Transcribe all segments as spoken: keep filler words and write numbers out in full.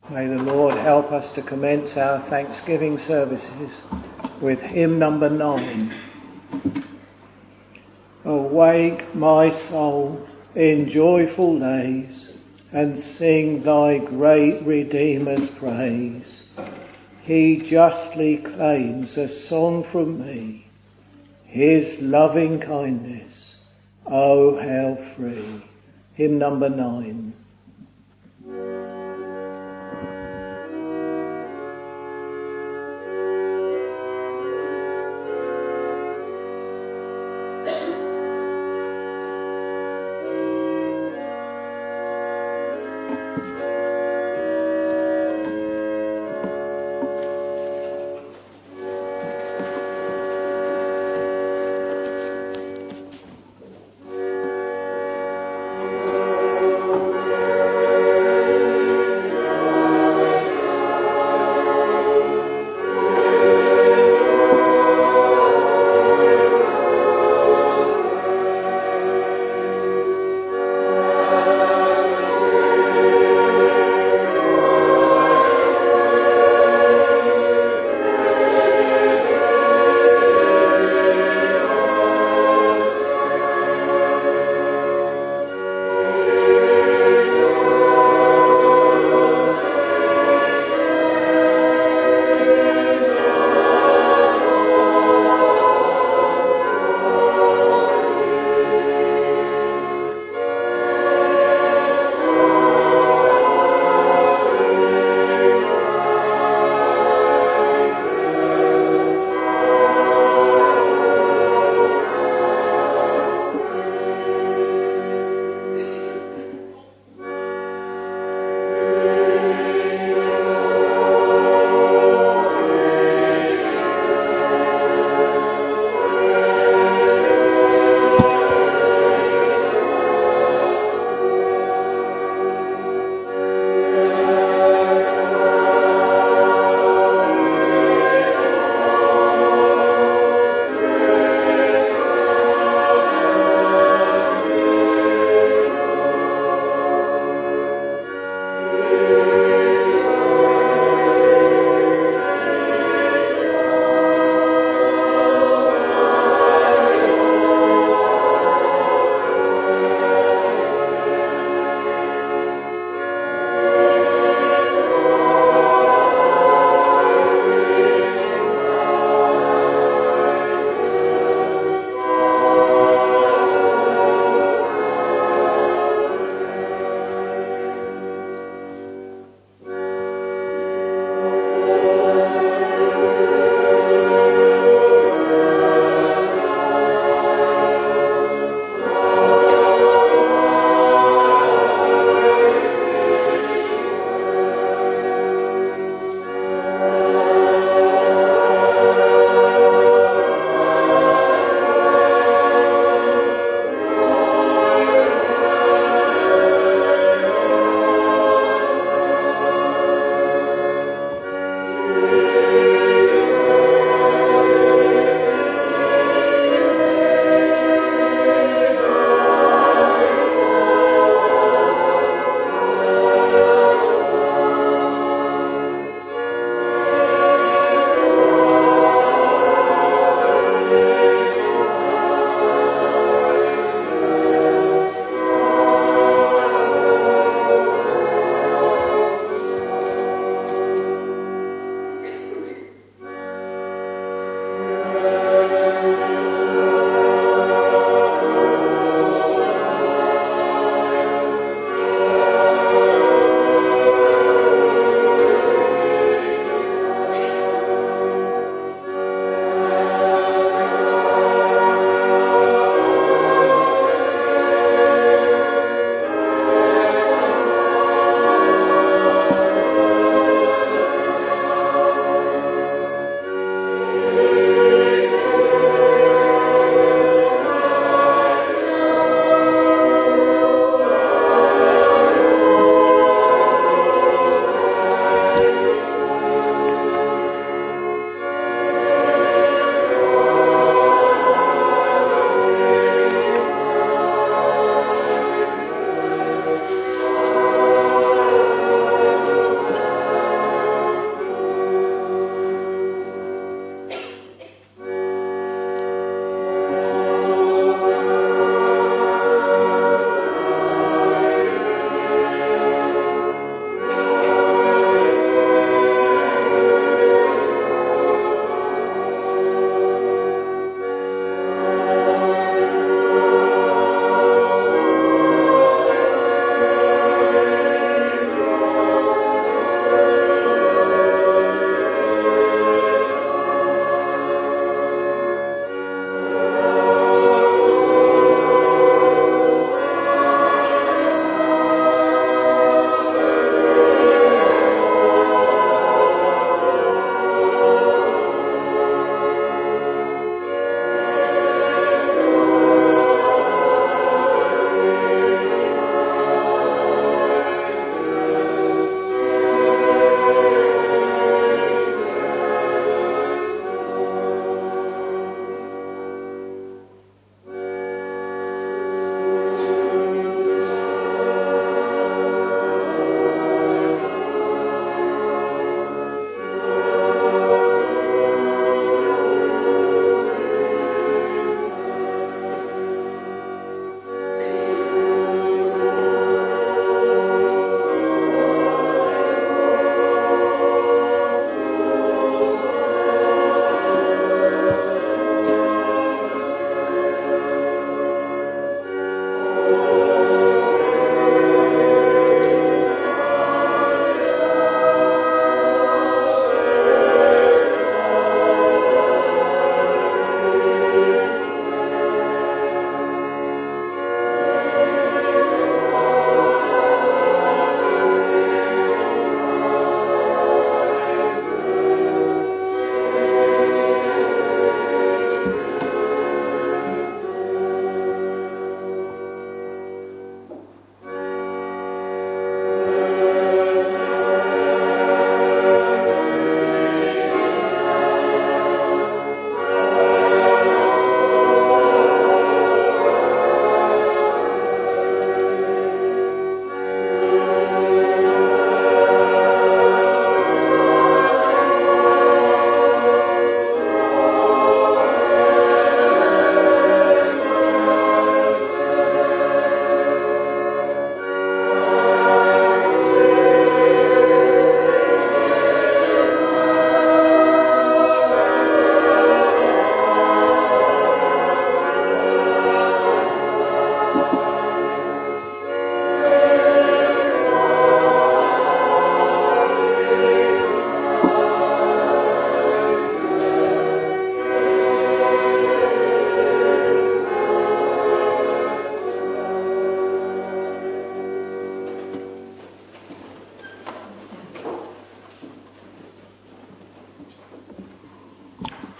May the Lord help us to commence our Thanksgiving services with hymn number nine. Awake, my soul, in joyful lays, and sing thy great Redeemer's praise. He justly claims a song from me, his loving kindness, oh how free. Hymn number nine. Thank you.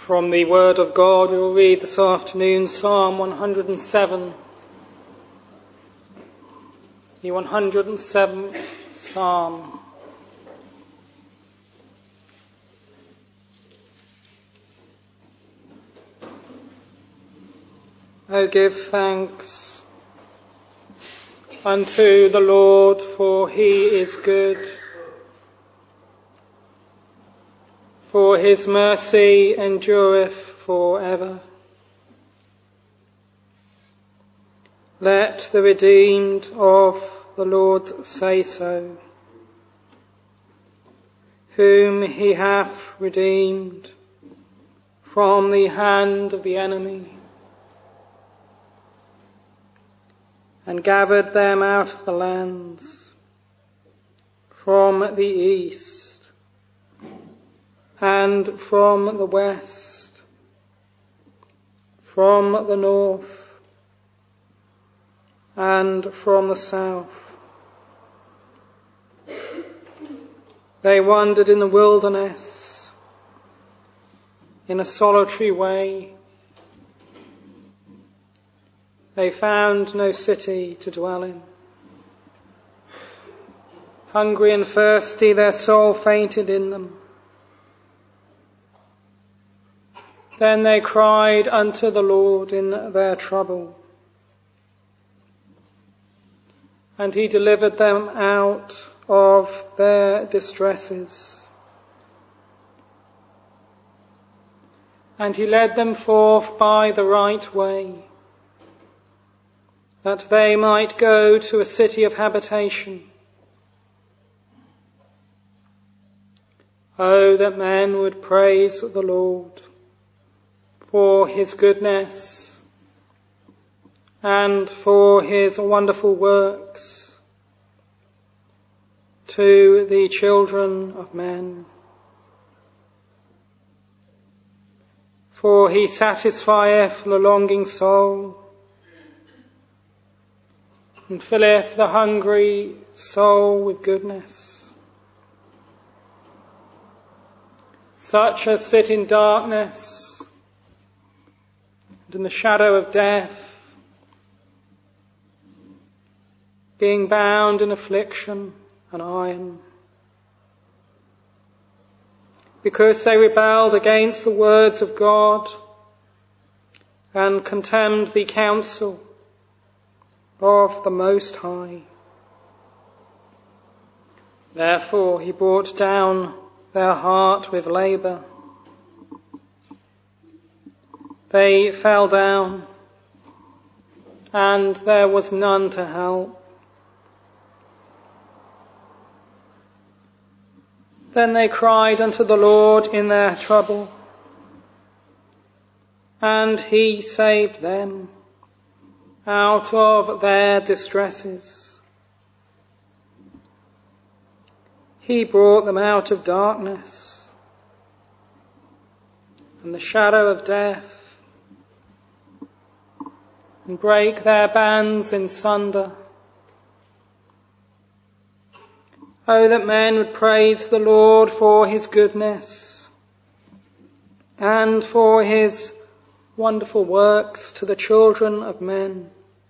From the Word of God we will read this afternoon Psalm one hundred seven. The one hundred seventh Psalm. O give thanks unto the Lord, for he is good. For his mercy endureth for ever. Let the redeemed of the Lord say so, whom he hath redeemed from the hand of the enemy, and gathered them out of the lands, from the east, and from the west, from the north, and from the south. They wandered in the wilderness, in a solitary way. They found no city to dwell in. Hungry and thirsty, their soul fainted in them. Then they cried unto the Lord in their trouble, and he delivered them out of their distresses. And he led them forth by the right way, that they might go to a city of habitation. Oh, that men would praise the Lord for his goodness and for his wonderful works to the children of men. For he satisfieth the longing soul, and filleth the hungry soul with goodness. Such as sit in darkness and in the shadow of death, being bound in affliction and iron, because they rebelled against the words of God and contemned the counsel of the Most High. Therefore he brought down their heart with labour. They fell down, and there was none to help. Then they cried unto the Lord in their trouble, and he saved them out of their distresses. He brought them out of darkness and the shadow of death, and brake their bands in sunder. Oh, that men would praise the Lord for his goodness and for his wonderful works to the children of men.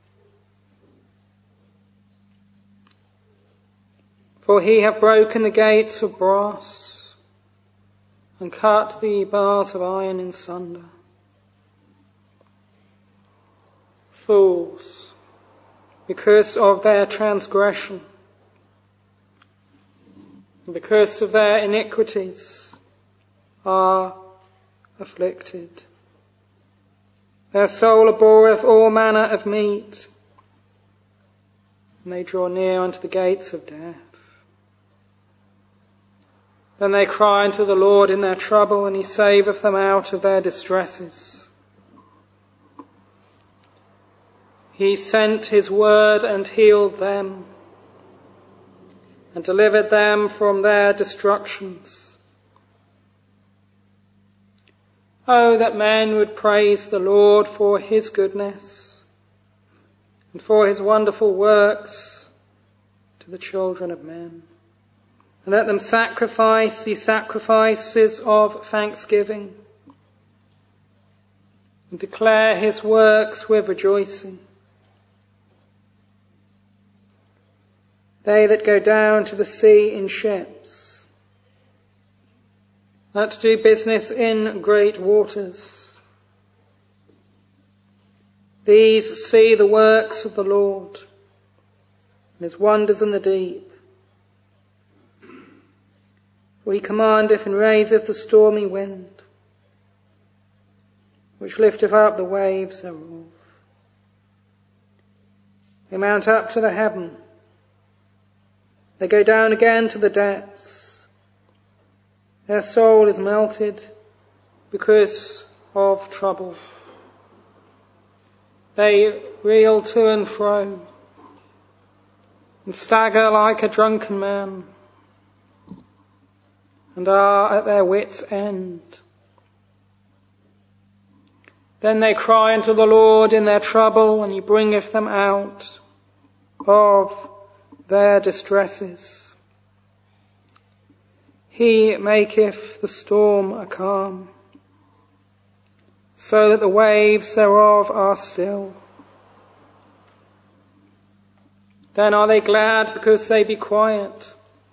For he hath broken the gates of brass and cut the bars of iron in sunder. Fools, because of their transgression, and because of their iniquities, are afflicted. Their soul abhorreth all manner of meat, and they draw near unto the gates of death. Then they cry unto the Lord in their trouble, and he saveth them out of their distresses. He sent his word and healed them, and delivered them from their destructions. Oh, that men would praise the Lord for his goodness and for his wonderful works to the children of men. And let them sacrifice the sacrifices of thanksgiving and declare his works with rejoicing. They that go down to the sea in ships, that do business in great waters, these see the works of the Lord, and his wonders in the deep. For he commandeth and raiseth the stormy wind, which lifteth up the waves thereof. They mount up to the heaven, they go down again to the depths. Their soul is melted because of trouble. They reel to and fro and stagger like a drunken man and are at their wits' end. Then they cry unto the Lord in their trouble, and he bringeth them out of their distresses. He maketh the storm a calm, so that the waves thereof are still. Then are they glad because they be quiet.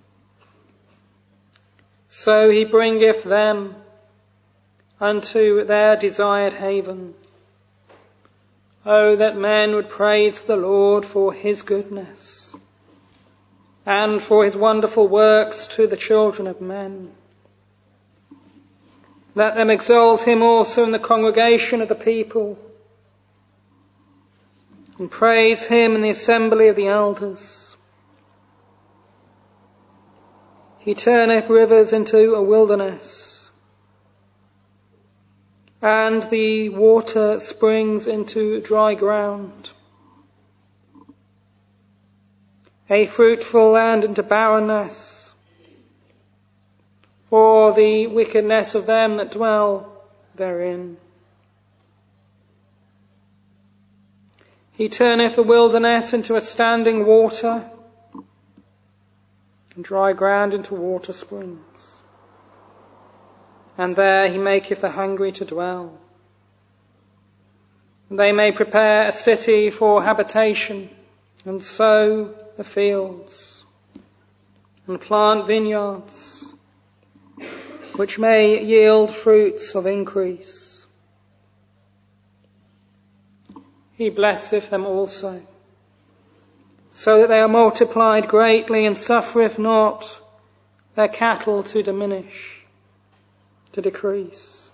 So he bringeth them unto their desired haven. Oh, that men would praise the Lord for his goodness, and for his wonderful works to the children of men. Let them exalt him also in the congregation of the people, and praise him in the assembly of the elders. He turneth rivers into a wilderness, and the water springs into dry ground. A fruitful land into barrenness, for the wickedness of them that dwell therein. He turneth the wilderness into a standing water, and dry ground into water springs. And there he maketh the hungry to dwell. And they may prepare a city for habitation, and sow the fields, and plant vineyards, which may yield fruits of increase. He blesseth them also, so that they are multiplied greatly, and suffereth not their cattle to diminish, to decrease.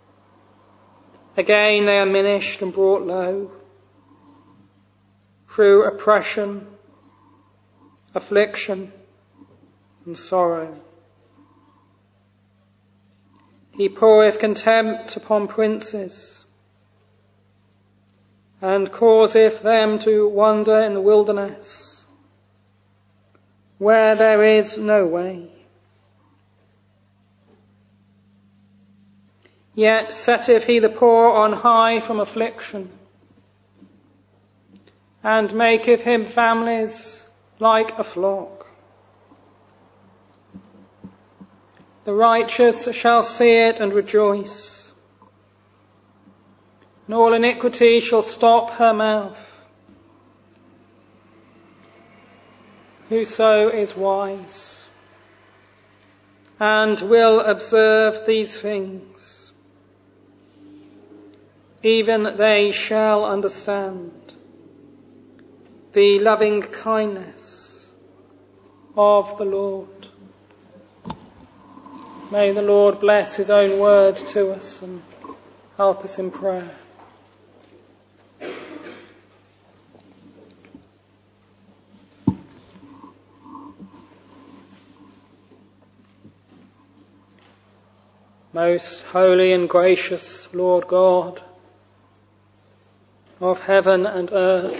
Again they are minished and brought low, through oppression, affliction, and sorrow. He poureth contempt upon princes, and causeth them to wander in the wilderness, where there is no way. Yet setteth he the poor on high from affliction, and maketh him families like a flock. The righteous shall see it and rejoice, and all iniquity shall stop her mouth. Whoso is wise and will observe these things, even they shall understand the loving kindness of the Lord. May the Lord bless his own word to us and help us in prayer. Most holy and gracious Lord God of heaven and earth,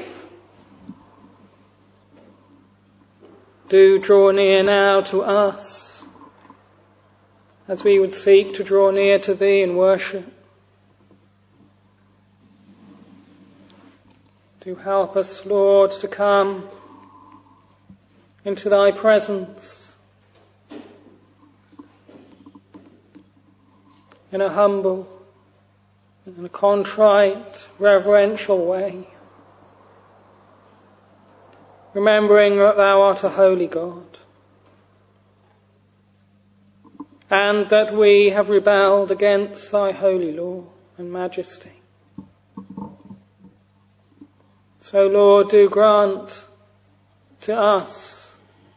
do draw near now to us, as we would seek to draw near to thee in worship. Do help us, Lord, to come into thy presence in a humble in a contrite, reverential way, remembering that thou art a holy God, and that we have rebelled against thy holy law and majesty. So, Lord, do grant to us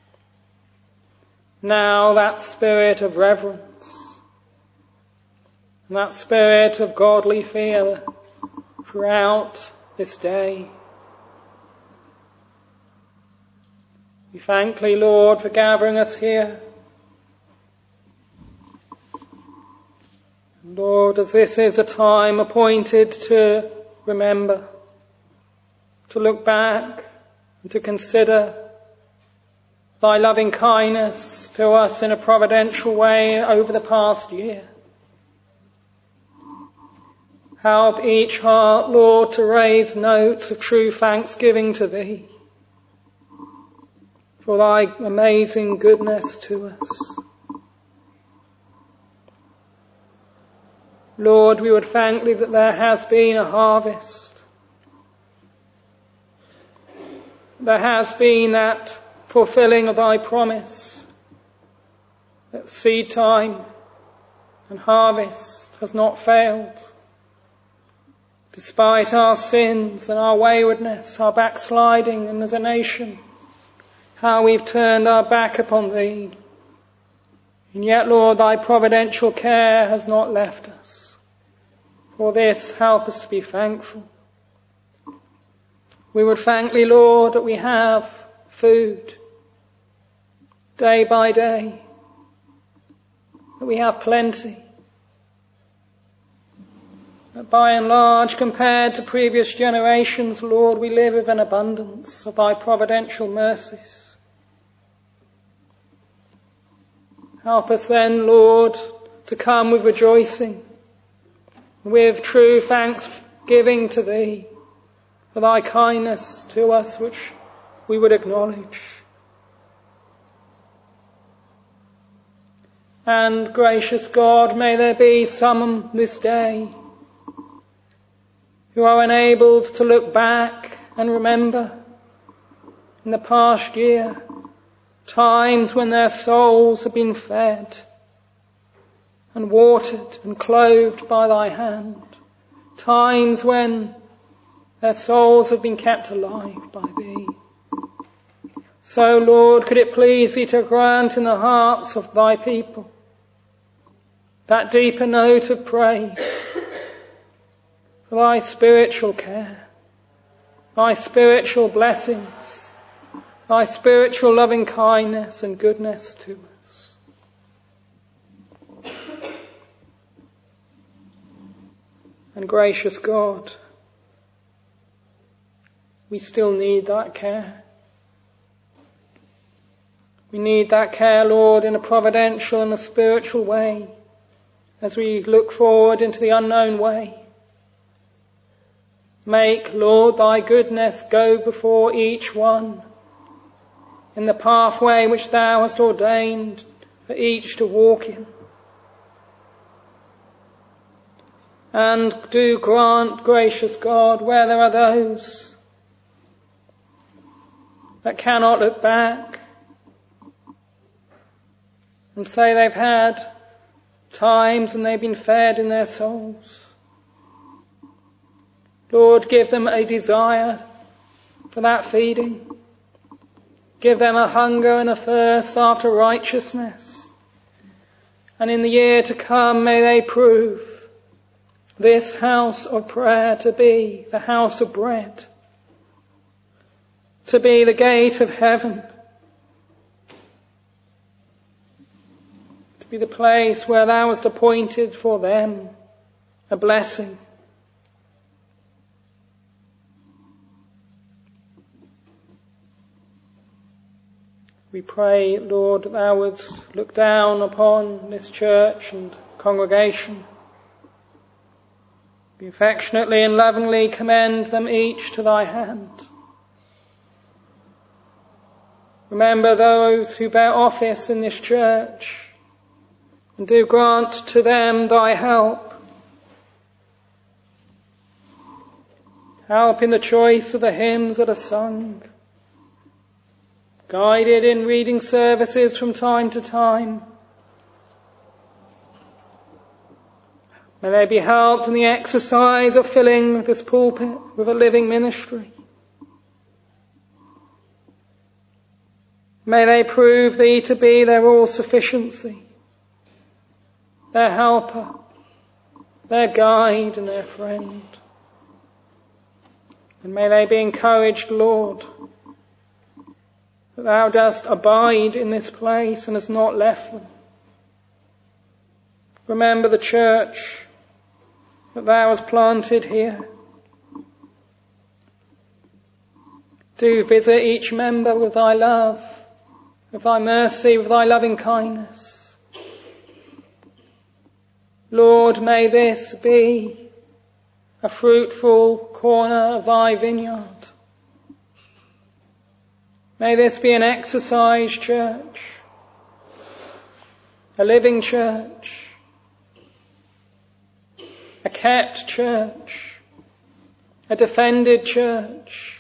now that spirit of reverence, and that spirit of godly fear throughout this day. We thank thee, Lord, for gathering us here. Lord, as this is a time appointed to remember, to look back and to consider thy loving kindness to us in a providential way over the past year. Help each heart, Lord, to raise notes of true thanksgiving to thee for thy amazing goodness to us. Lord, we would thank thee that there has been a harvest. There has been that fulfilling of thy promise, that seed time and harvest has not failed. Despite our sins and our waywardness, our backsliding, and as a nation, how we've turned our back upon thee. And yet, Lord, thy providential care has not left us. For this, help us to be thankful. We would thank thee, Lord, that we have food day by day, that we have plenty, that by and large, compared to previous generations, Lord, we live with an abundance of thy providential mercies. Help us then, Lord, to come with rejoicing, with true thanksgiving to thee for thy kindness to us, which we would acknowledge. And gracious God, may there be some this day who are enabled to look back and remember in the past year times when their souls have been fed and watered and clothed by thy hand, times when their souls have been kept alive by thee. So, Lord, could it please thee to grant in the hearts of thy people that deeper note of praise for thy spiritual care, thy spiritual blessings, thy spiritual loving kindness and goodness to us. And gracious God, we still need that care. We need that care, Lord, in a providential and a spiritual way as we look forward into the unknown way. Make, Lord, thy goodness go before each one in the pathway which thou hast ordained for each to walk in. And do grant, gracious God, where there are those that cannot look back and say they've had times and they've been fed in their souls. Lord, give them a desire for that feeding. Give them a hunger and a thirst after righteousness. And in the year to come, may they prove this house of prayer to be the house of bread, to be the gate of heaven, to be the place where thou hast appointed for them a blessing. We pray, Lord, that thou wouldst look down upon this church and congregation. We affectionately and lovingly commend them each to thy hand. Remember those who bear office in this church, and do grant to them thy help Help in the choice of the hymns that are sung. Guided in reading services from time to time. May they be helped in the exercise of filling this pulpit with a living ministry. May they prove thee to be their all-sufficiency, their helper, their guide and their friend. And may they be encouraged, Lord, that thou dost abide in this place and hast not left them. Remember the church that thou hast planted here. Do visit each member with thy love, with thy mercy, with thy loving kindness. Lord, may this be a fruitful corner of thy vineyard. May this be an exercise church, a living church, a kept church, a defended church.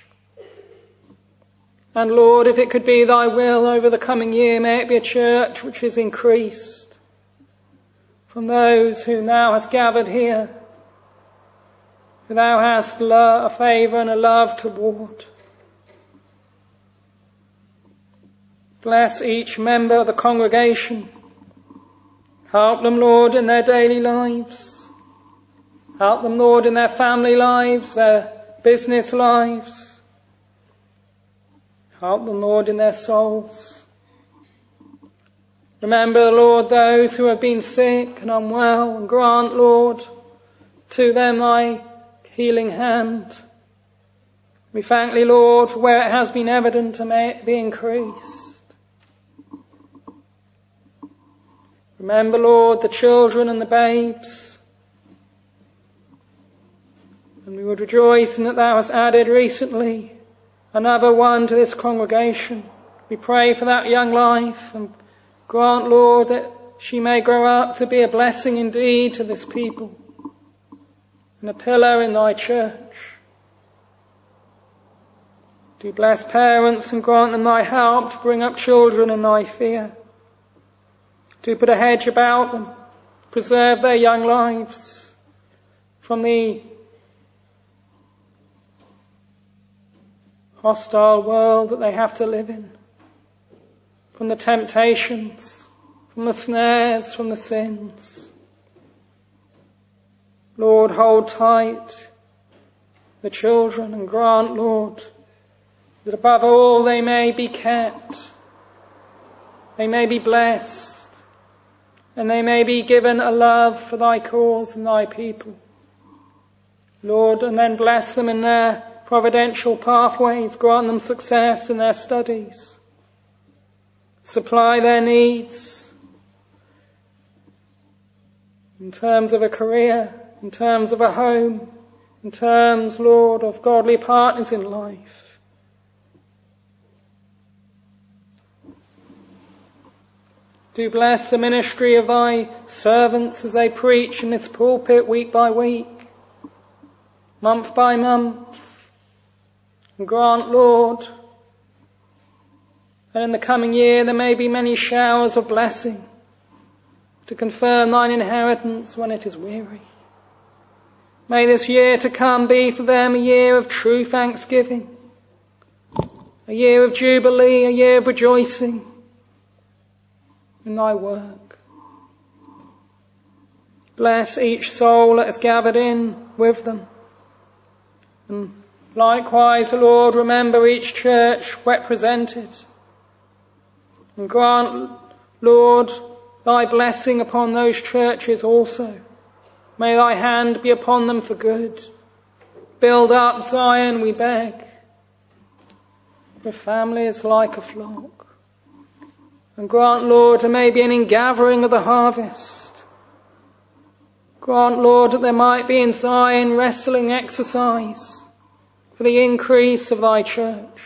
And Lord, if it could be thy will over the coming year, may it be a church which is increased from those who now hast gathered here, who thou hast lo- a favour and a love toward. Bless each member of the congregation. Help them, Lord, in their daily lives. Help them, Lord, in their family lives, their business lives. Help them, Lord, in their souls. Remember, Lord, those who have been sick and unwell, and grant, Lord, to them thy healing hand. We thank thee, Lord, for where it has been evident, and may it be increased. Remember, Lord, the children and the babes. And we would rejoice in that thou hast added recently another one to this congregation. We pray for that young life and grant, Lord, that she may grow up to be a blessing indeed to this people and a pillar in thy church. Do bless parents and grant them thy help to bring up children in thy fear. Do put a hedge about them, preserve their young lives from the hostile world that they have to live in, from the temptations, from the snares, from the sins. Lord, hold tight the children and grant, Lord, that above all they may be kept, they may be blessed, and they may be given a love for thy cause and thy people. Lord, and then bless them in their providential pathways, grant them success in their studies, supply their needs in terms of a career, in terms of a home, in terms, Lord, of godly partners in life. Do bless the ministry of thy servants as they preach in this pulpit week by week, month by month. And grant, Lord, that in the coming year there may be many showers of blessing to confirm thine inheritance when it is weary. May this year to come be for them a year of true thanksgiving, a year of jubilee, a year of rejoicing in thy work. Bless each soul that is gathered in with them. And likewise, Lord, remember each church represented. And grant, Lord, thy blessing upon those churches also. May thy hand be upon them for good. Build up Zion, we beg. Your family is like a flock. And grant, Lord, there may be an ingathering of the harvest. Grant, Lord, that there might be in Zion wrestling exercise for the increase of thy church.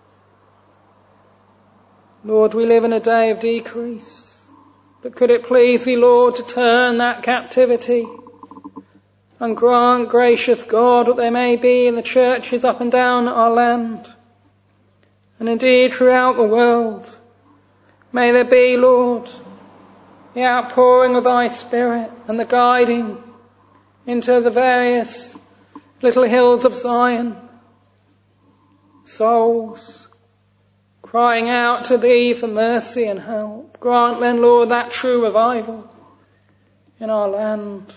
Lord, we live in a day of decrease, but could it please thee, Lord, to turn that captivity And grant, gracious God, that there may be in the churches up and down our land, and indeed throughout the world, may there be, Lord, the outpouring of thy Spirit and the guiding into the various little hills of Zion, souls crying out to thee for mercy and help. Grant then, Lord, that true revival in our land.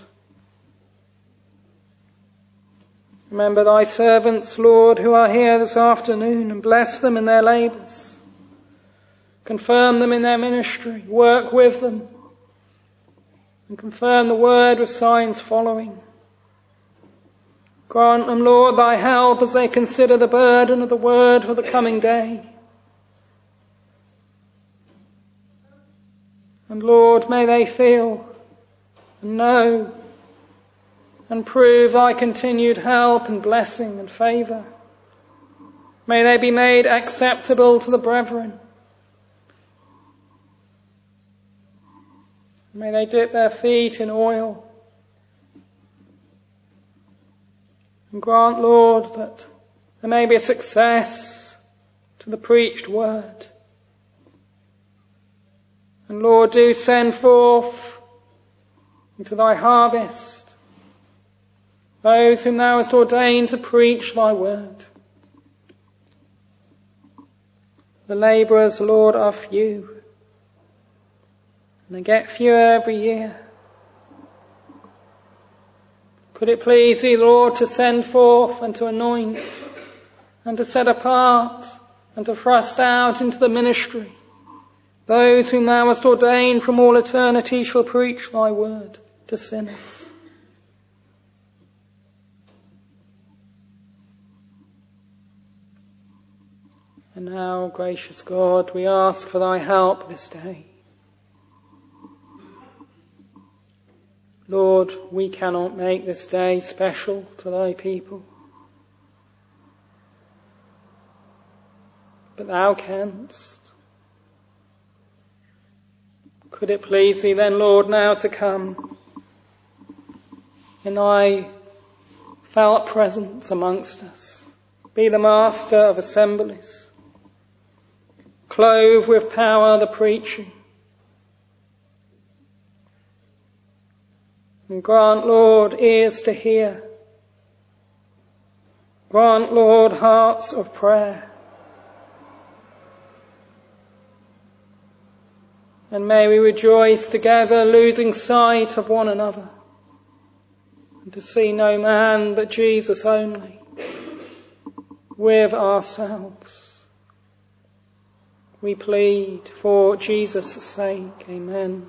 Remember thy servants, Lord, who are here this afternoon, and bless them in their labours. Confirm them in their ministry. Work with them. And confirm the word with signs following. Grant them, Lord, thy help as they consider the burden of the word for the coming day. And Lord, may they feel and know and prove thy continued help and blessing and favour. May they be made acceptable to the brethren. May they dip their feet in oil. And grant, Lord, that there may be a success to the preached word. And Lord, do send forth into thy harvest those whom thou hast ordained to preach thy word. The labourers, Lord, are few, and they get fewer every year. Could it please thee, Lord, to send forth and to anoint and to set apart and to thrust out into the ministry those whom thou hast ordained from all eternity shall preach thy word to sinners. And now, gracious God, we ask for thy help this day. Lord, we cannot make this day special to thy people, but thou canst. Could it please thee then, Lord, now to come in thy felt presence amongst us, be the master of assemblies, clothe with power the preaching, and grant, Lord, ears to hear. Grant, Lord, hearts of prayer. And may we rejoice together, losing sight of one another, and to see no man but Jesus only, with ourselves. We plead for Jesus' sake. Amen.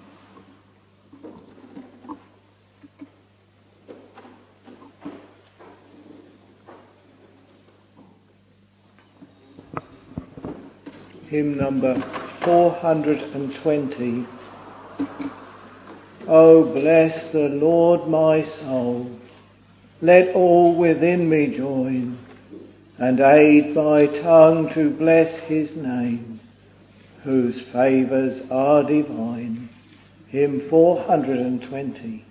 Hymn number four hundred twenty. O bless the Lord my soul, let all within me join, and aid thy tongue to bless his name, whose favours are divine. Hymn four hundred twenty.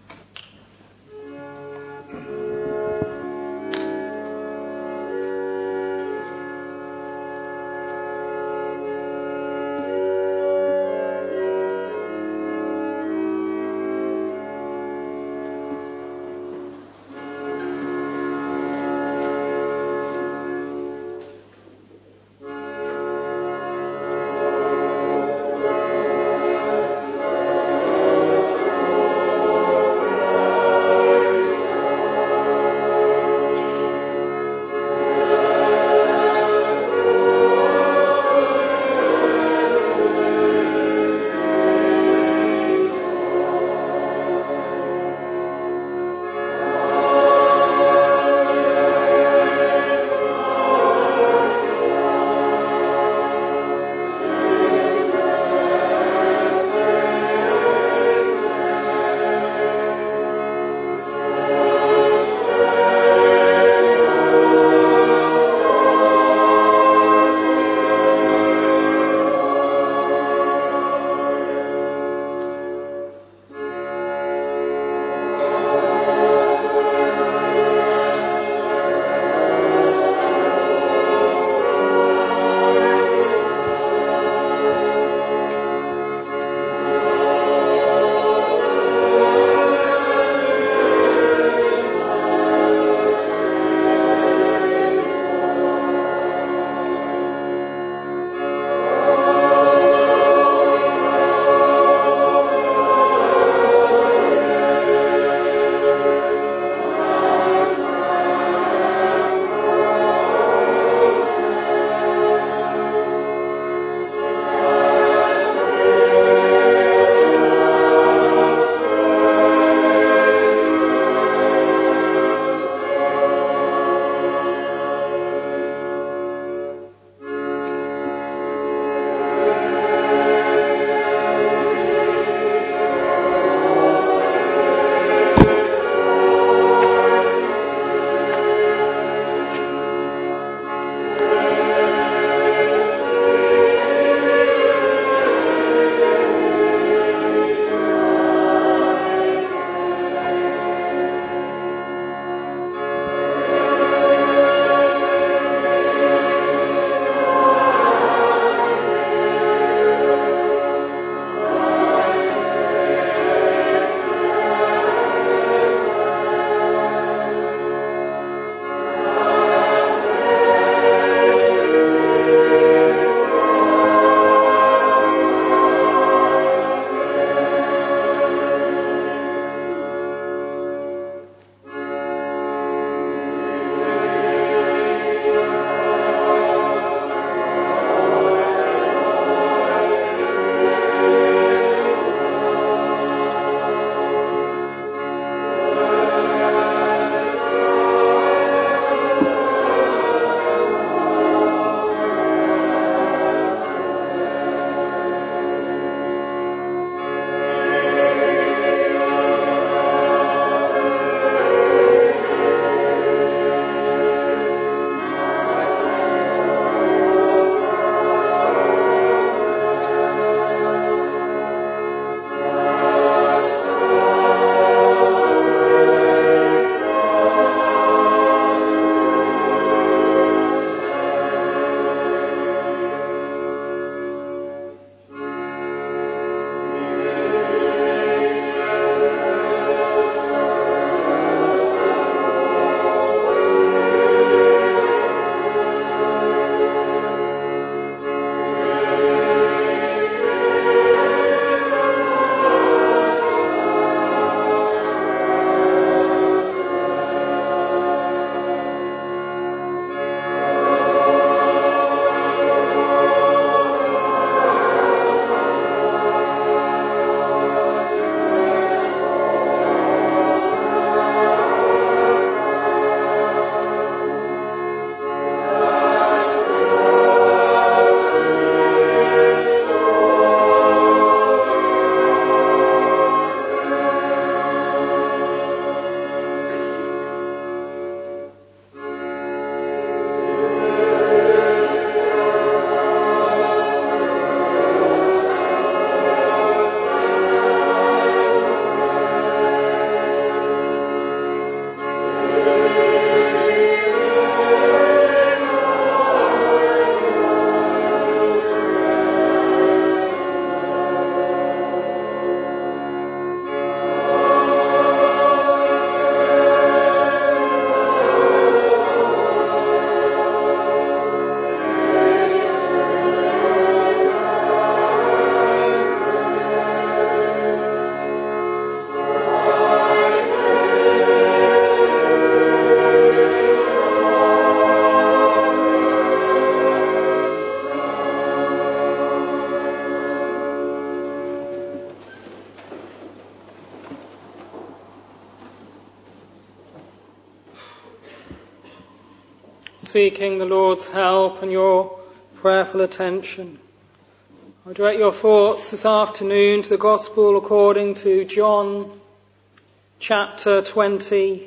seeking the Lord's help and your prayerful attention. I direct your thoughts this afternoon to the Gospel according to John chapter twenty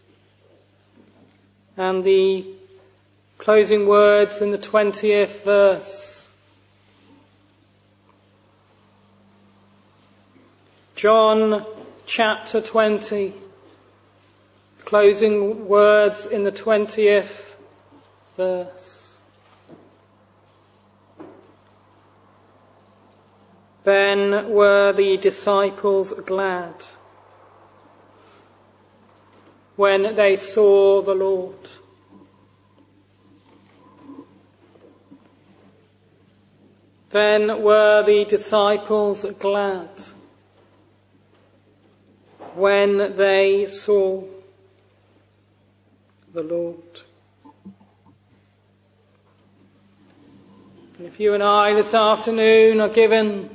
and the closing words in the twentieth verse. John chapter twenty, closing words in the twentieth verse. Then were the disciples glad when they saw the Lord. Then were the disciples glad when they saw the Lord. And if you and I this afternoon are given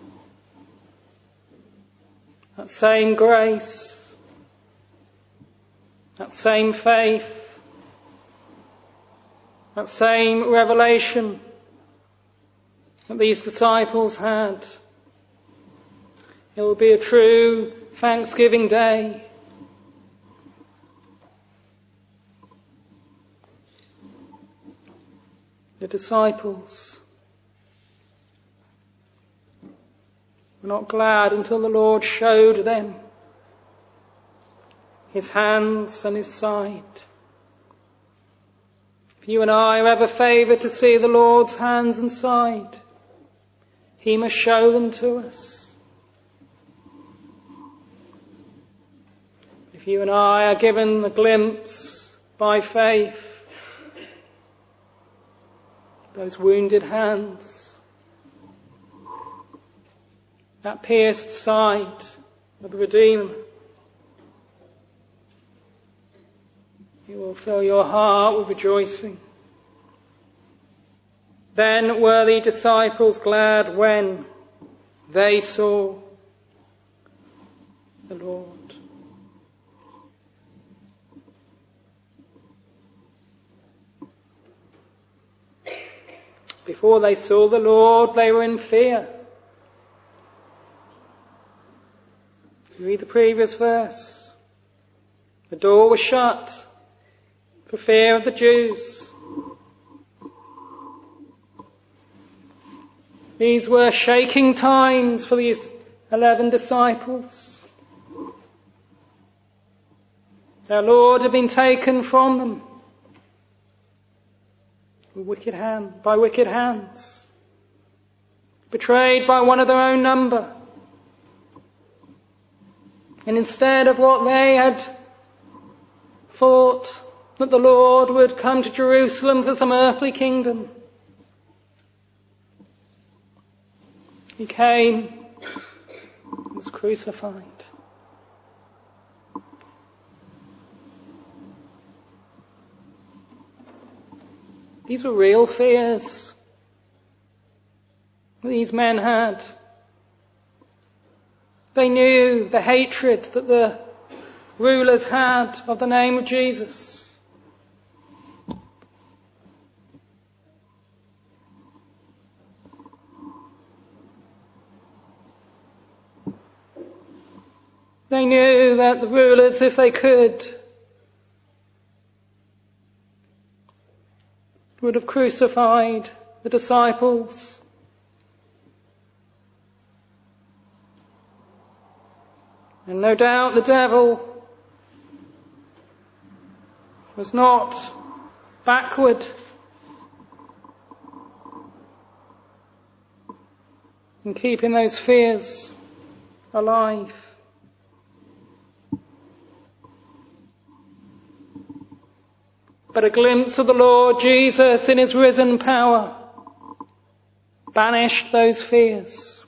that same grace, that same faith, that same revelation that these disciples had, it will be a true Thanksgiving Day. The disciples were not glad until the Lord showed them his hands and his side. If you and I are ever favoured to see the Lord's hands and side, he must show them to us. If you and I are given a glimpse by faith, those wounded hands, that pierced side of the Redeemer, you will fill your heart with rejoicing. Then were the disciples glad when they saw the Lord. Before they saw the Lord, they were in fear. You read the previous verse. The door was shut for fear of the Jews. These were shaking times for these eleven disciples. Their Lord had been taken from them with wicked hand, by wicked hands, betrayed by one of their own number. And instead of what they had thought, that the Lord would come to Jerusalem for some earthly kingdom, he came and was crucified. These were real fears that these men had. They knew the hatred that the rulers had of the name of Jesus. They knew that the rulers, if they could, would have crucified the disciples. And no doubt the devil was not backward in keeping those fears alive. But a glimpse of the Lord Jesus in his risen power banished those fears.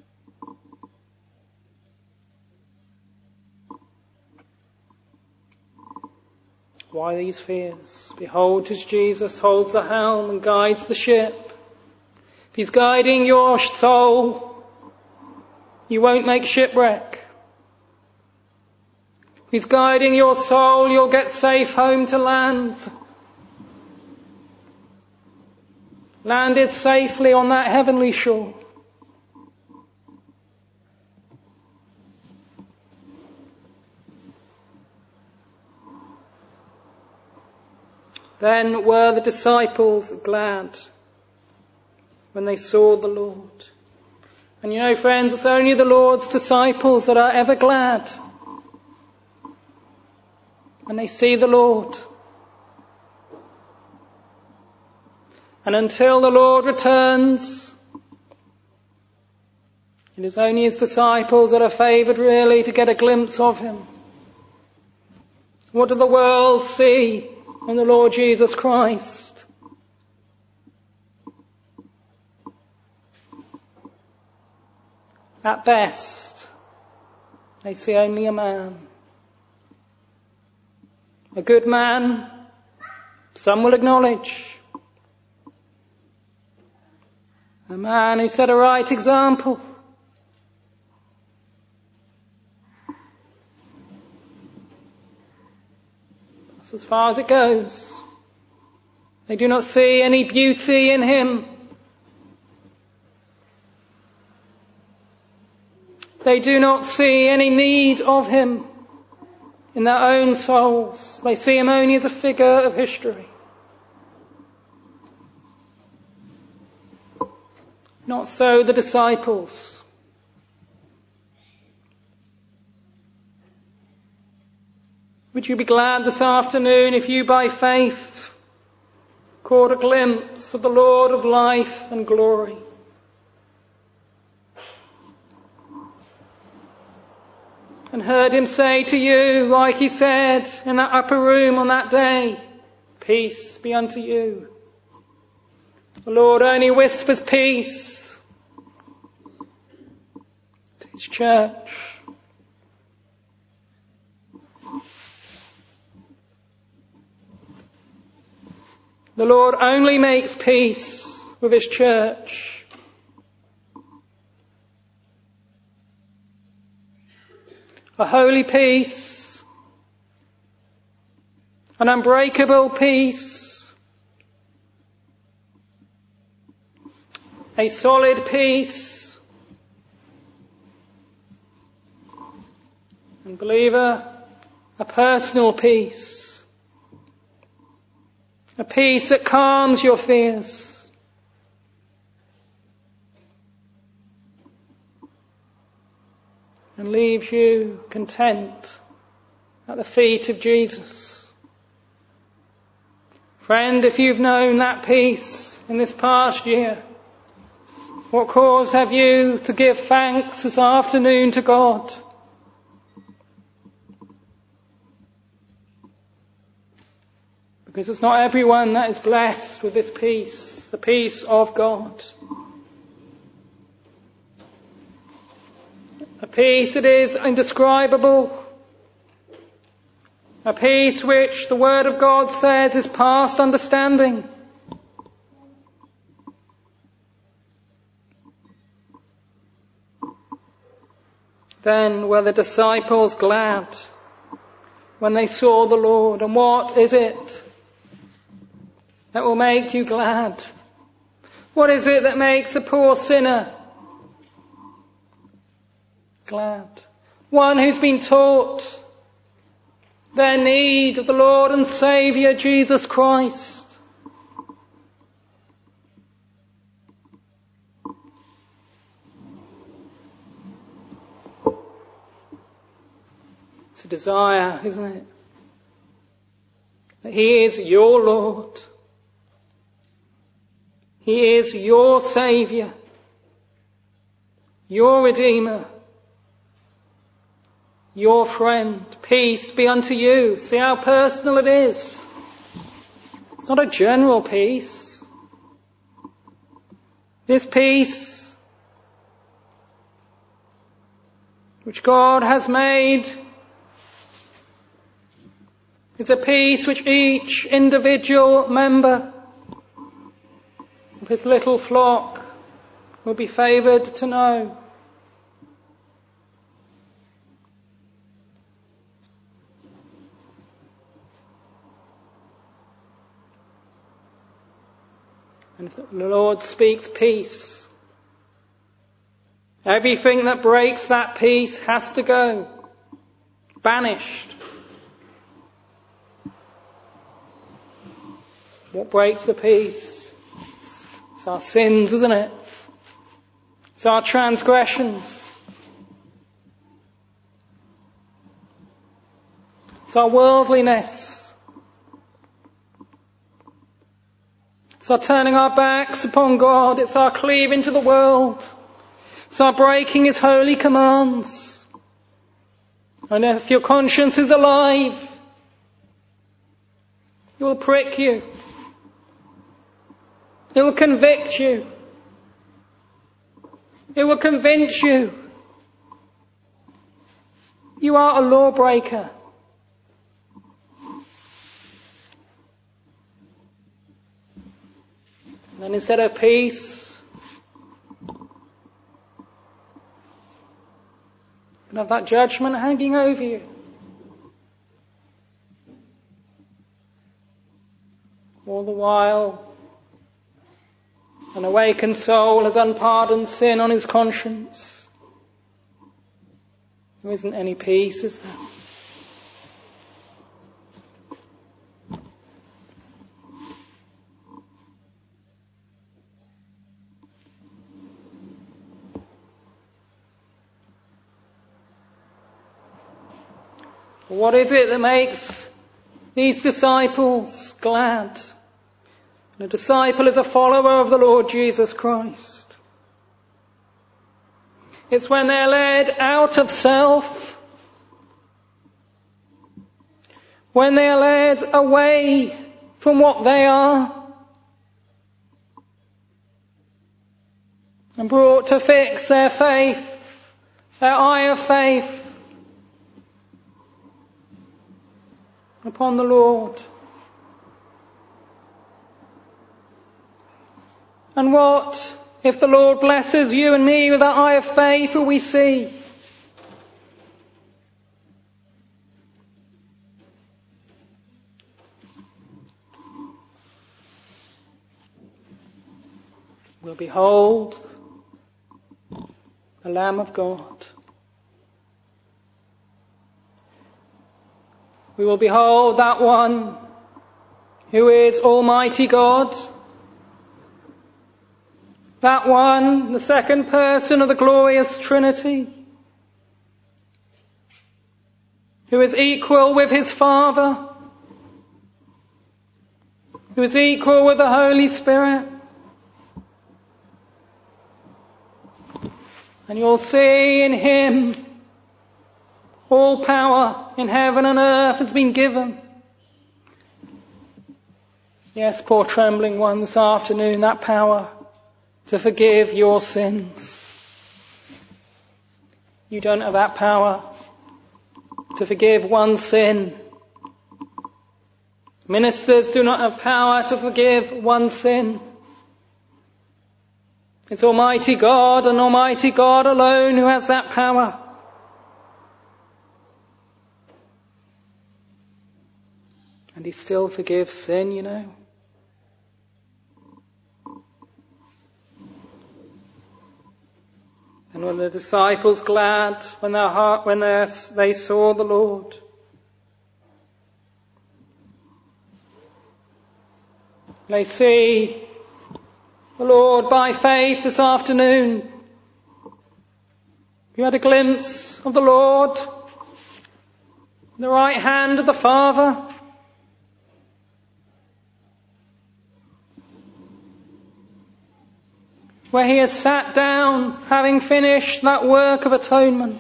Why these fears? Behold, as Jesus holds the helm and guides the ship. If he's guiding your soul, you won't make shipwreck. If he's guiding your soul, you'll get safe home to land. landed safely on that heavenly shore. Then were the disciples glad when they saw the Lord. And you know, friends, it's only the Lord's disciples that are ever glad when they see the Lord. And until the Lord returns, it is only his disciples that are favoured really to get a glimpse of him. What did the world see in the Lord Jesus Christ? At best, they see only a man. A good man, some will acknowledge. A man who set a right example. That's as far as it goes. They do not see any beauty in him. They do not see any need of him in their own souls. They see him only as a figure of history. Not so the disciples. Would you be glad this afternoon if you by faith caught a glimpse of the Lord of life and glory? And heard him say to you, like he said in that upper room on that day, peace be unto you. The Lord only whispers peace to his church. The Lord only makes peace with his church. A holy peace, an unbreakable peace, a solid peace, and believer, a personal peace, a peace that calms your fears. And leaves you content at the feet of Jesus. Friend, if you've known that peace in this past year, what cause have you to give thanks this afternoon to God? Because it's not everyone that is blessed with this peace, the peace of God. A peace that is indescribable. A peace which the Word of God says is past understanding. Then were the disciples glad when they saw the Lord. And what is it that will make you glad? What is it that makes a poor sinner glad? One who's been taught their need of the Lord and Saviour Jesus Christ. It's a desire, isn't it? That he is your Lord. He is your Saviour, your Redeemer, your friend. Peace be unto you. See how personal it is. It's not a general peace. This peace which God has made is a peace which each individual member of his little flock will be favoured to know. And The Lord speaks peace. Everything that breaks that peace has to go. Banished. What breaks the peace? It's our sins, isn't it? It's our transgressions. It's our worldliness. It's our turning our backs upon God. It's our cleaving to the world. It's our breaking His holy commands. And if your conscience is alive, it will prick you. It will convict you. It will convince you. You are a lawbreaker. And then instead of peace, you have that judgment hanging over you. All the while, an awakened soul has unpardoned sin on his conscience. There isn't any peace, is there? What is it that makes these disciples glad? A disciple is a follower of the Lord Jesus Christ. It's when they're led out of self, when they're led away from what they are, and brought to fix their faith, their eye of faith, upon the Lord. And what if the Lord blesses you and me with that eye of faith will we see? We'll behold the Lamb of God. We will behold that one who is Almighty God. That one, the second person of the glorious Trinity, who is equal with his Father, who is equal with the Holy Spirit. And you'll see in him all power in heaven and earth has been given. Yes, poor trembling one this afternoon, that power to forgive your sins. You don't have that power to forgive one sin. Ministers do not have power to forgive one sin. It's Almighty God and Almighty God alone who has that power. And He still forgives sin, you know. And when the disciples glad when their heart, when they saw the Lord, they see the Lord by faith this afternoon. You had a glimpse of the Lord, the right hand of the Father. Where He has sat down, having finished that work of atonement.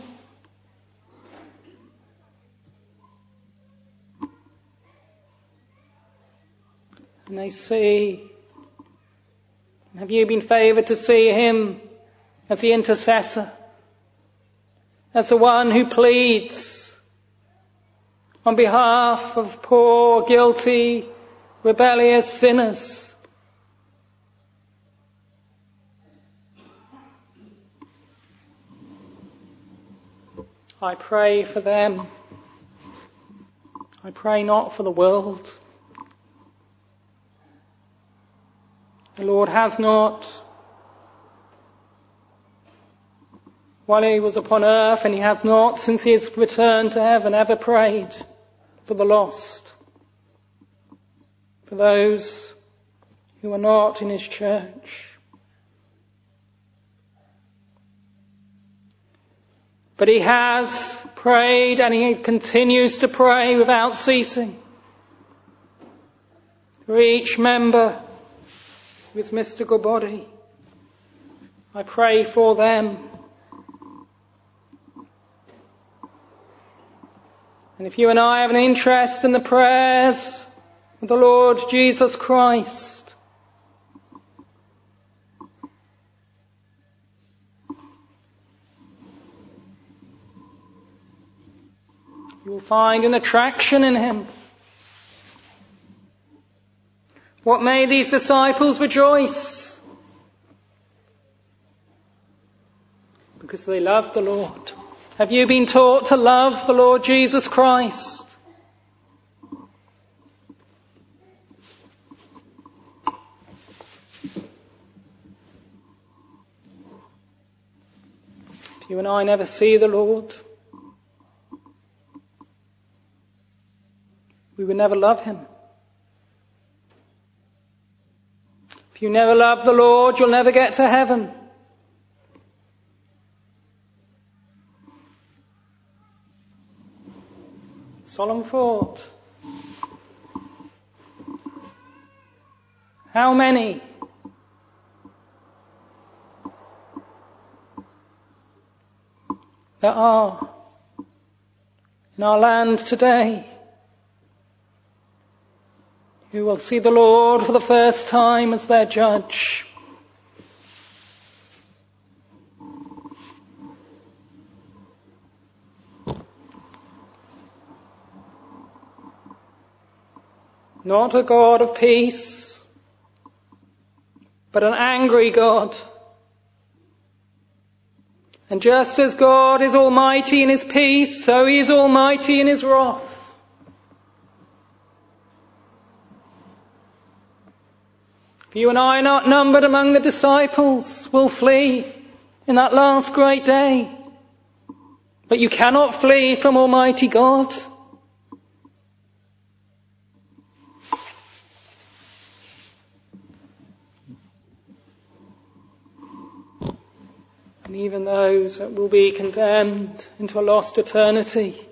And they see, have you been favoured to see Him as the intercessor, as the one who pleads on behalf of poor, guilty, rebellious sinners? I pray for them. I pray not for the world. The Lord has not. While he was upon earth, and he has not, since he has returned to heaven, ever prayed for the lost, for those who are not in his church. But he has prayed, and he continues to pray without ceasing for each member of his mystical body. I pray for them. And if you and I have an interest in the prayers of the Lord Jesus Christ, you will find an attraction in him. What made these disciples rejoice? Because they loved the Lord. Have you been taught to love the Lord Jesus Christ? If you and I never see the Lord, we will never love him. If you never love the Lord, you'll never get to heaven. Solemn thought. How many there are in our land today who will see the Lord for the first time as their judge? Not a God of peace, but an angry God. And just as God is almighty in his peace, so he is almighty in his wrath. If you and I are not numbered among the disciples, we'll flee in that last great day. But you cannot flee from Almighty God. And even those that will be condemned into a lost eternity,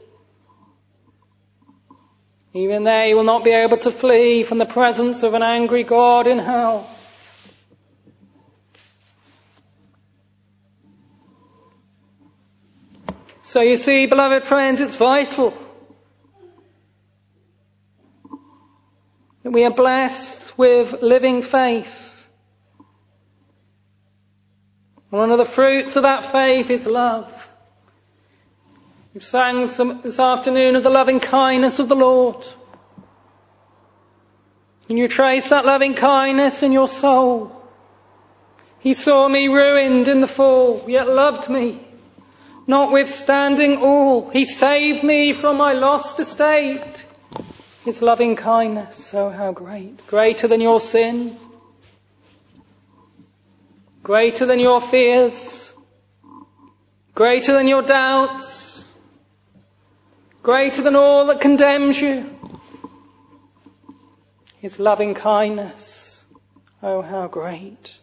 even they will not be able to flee from the presence of an angry God in hell. So you see, beloved friends, it's vital that we are blessed with living faith. And one of the fruits of that faith is love. We've sang some, this afternoon of the loving kindness of the Lord. Can you trace that loving kindness in your soul? He saw me ruined in the fall, yet loved me. Notwithstanding all, he saved me from my lost estate. His loving kindness, oh how great. Greater than your sin. Greater than your fears. Greater than your doubts. Greater than all that condemns you. His loving kindness, oh how great.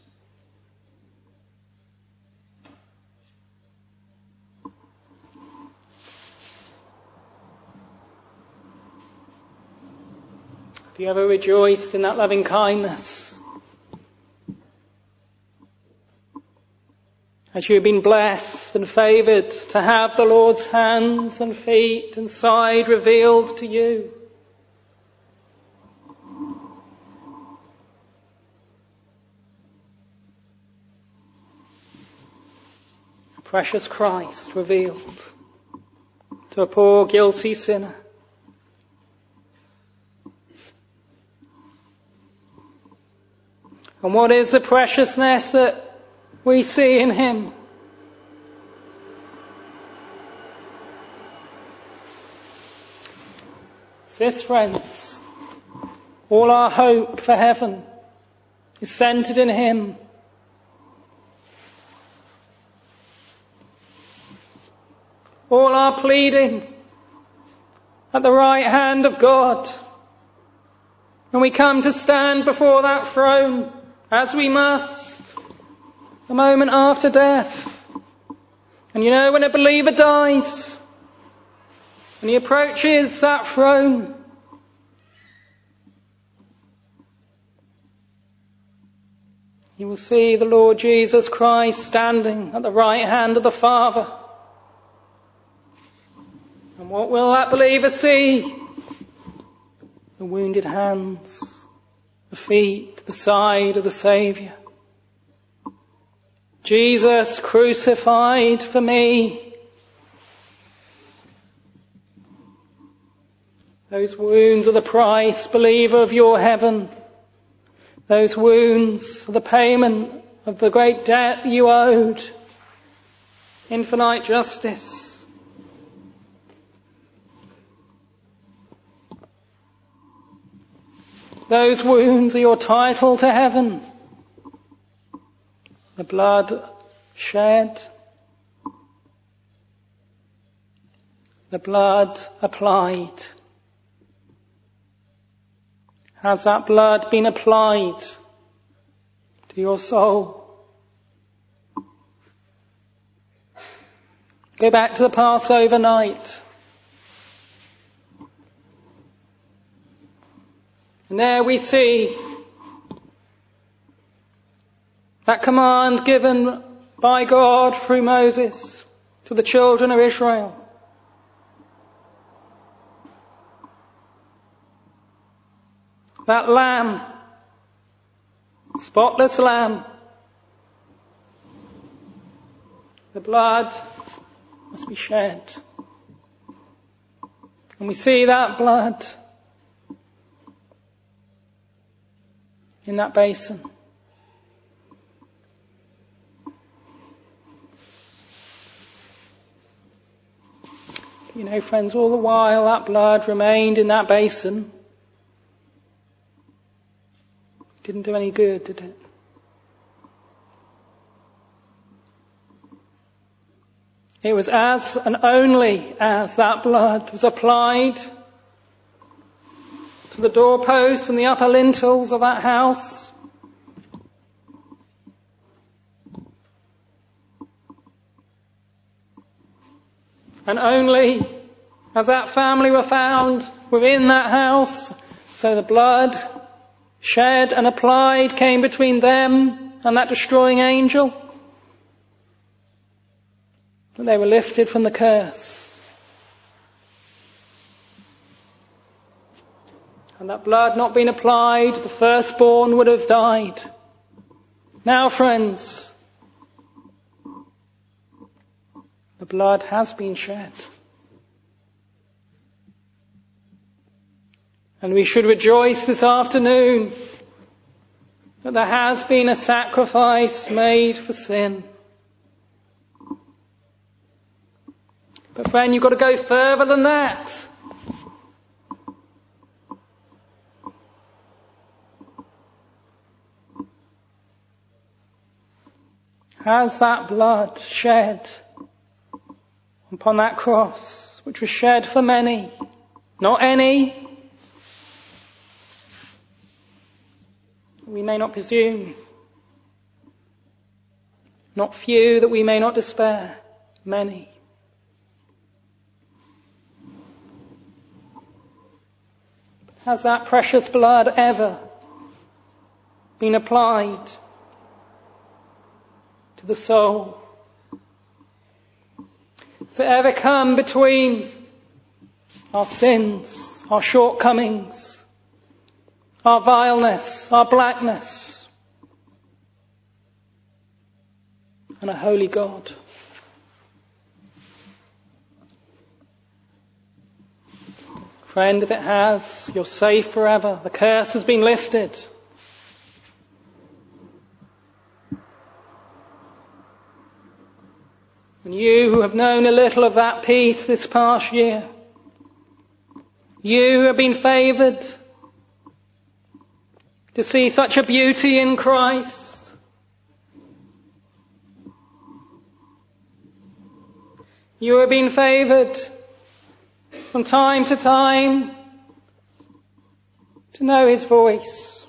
Have you ever rejoiced in that loving kindness? As you have been blessed and favoured to have the Lord's hands and feet and side revealed to you. A precious Christ revealed to a poor guilty sinner. And what is the preciousness that we see in him? It's this, friends. All our hope for heaven is centered in him. All our pleading at the right hand of God. When we come to stand before that throne, as we must, the moment after death. And you know, when a believer dies, and he approaches that throne, he will see the Lord Jesus Christ standing at the right hand of the Father. And what will that believer see? The wounded hands, the feet, the side of the Saviour. Jesus crucified for me. Those wounds are the price, believer, of your heaven. Those wounds are the payment of the great debt you owed. Infinite justice. Those wounds are your title to heaven. The blood shed. The blood applied. Has that blood been applied to your soul? Go back to the Passover night. And there we see that command given by God through Moses to the children of Israel. That lamb, spotless lamb, the blood must be shed. And we see that blood in that basin. You know, friends, all the while that blood remained in that basin, it didn't do any good, did it? It was as and only as that blood was applied to the doorposts and the upper lintels of that house, and only as that family were found within that house, so the blood shed and applied came between them and that destroying angel, that they were lifted from the curse. And that blood not been applied, the firstborn would have died. Now, friends, the blood has been shed. And we should rejoice this afternoon that there has been a sacrifice made for sin. But friend, you've got to go further than that. Has that blood shed upon that cross, which was shed for many, not any, we may not presume, not few that we may not despair, many. Has that precious blood ever been applied to the soul? Has it ever come between our sins, our shortcomings, our vileness, our blackness, and a holy God? Friend, if it has, you're safe forever. The curse has been lifted. And you who have known a little of that peace this past year, you who have been favoured, to see such a beauty in Christ. You have been favoured from time to time to know his voice,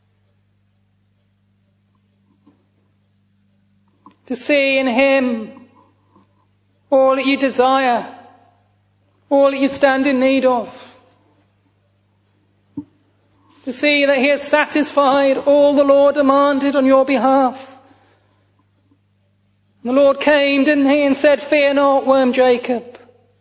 to see in him all that you desire, all that you stand in need of, to see that he has satisfied all the Lord demanded on your behalf. And the Lord came, didn't he, and said, "Fear not, worm Jacob."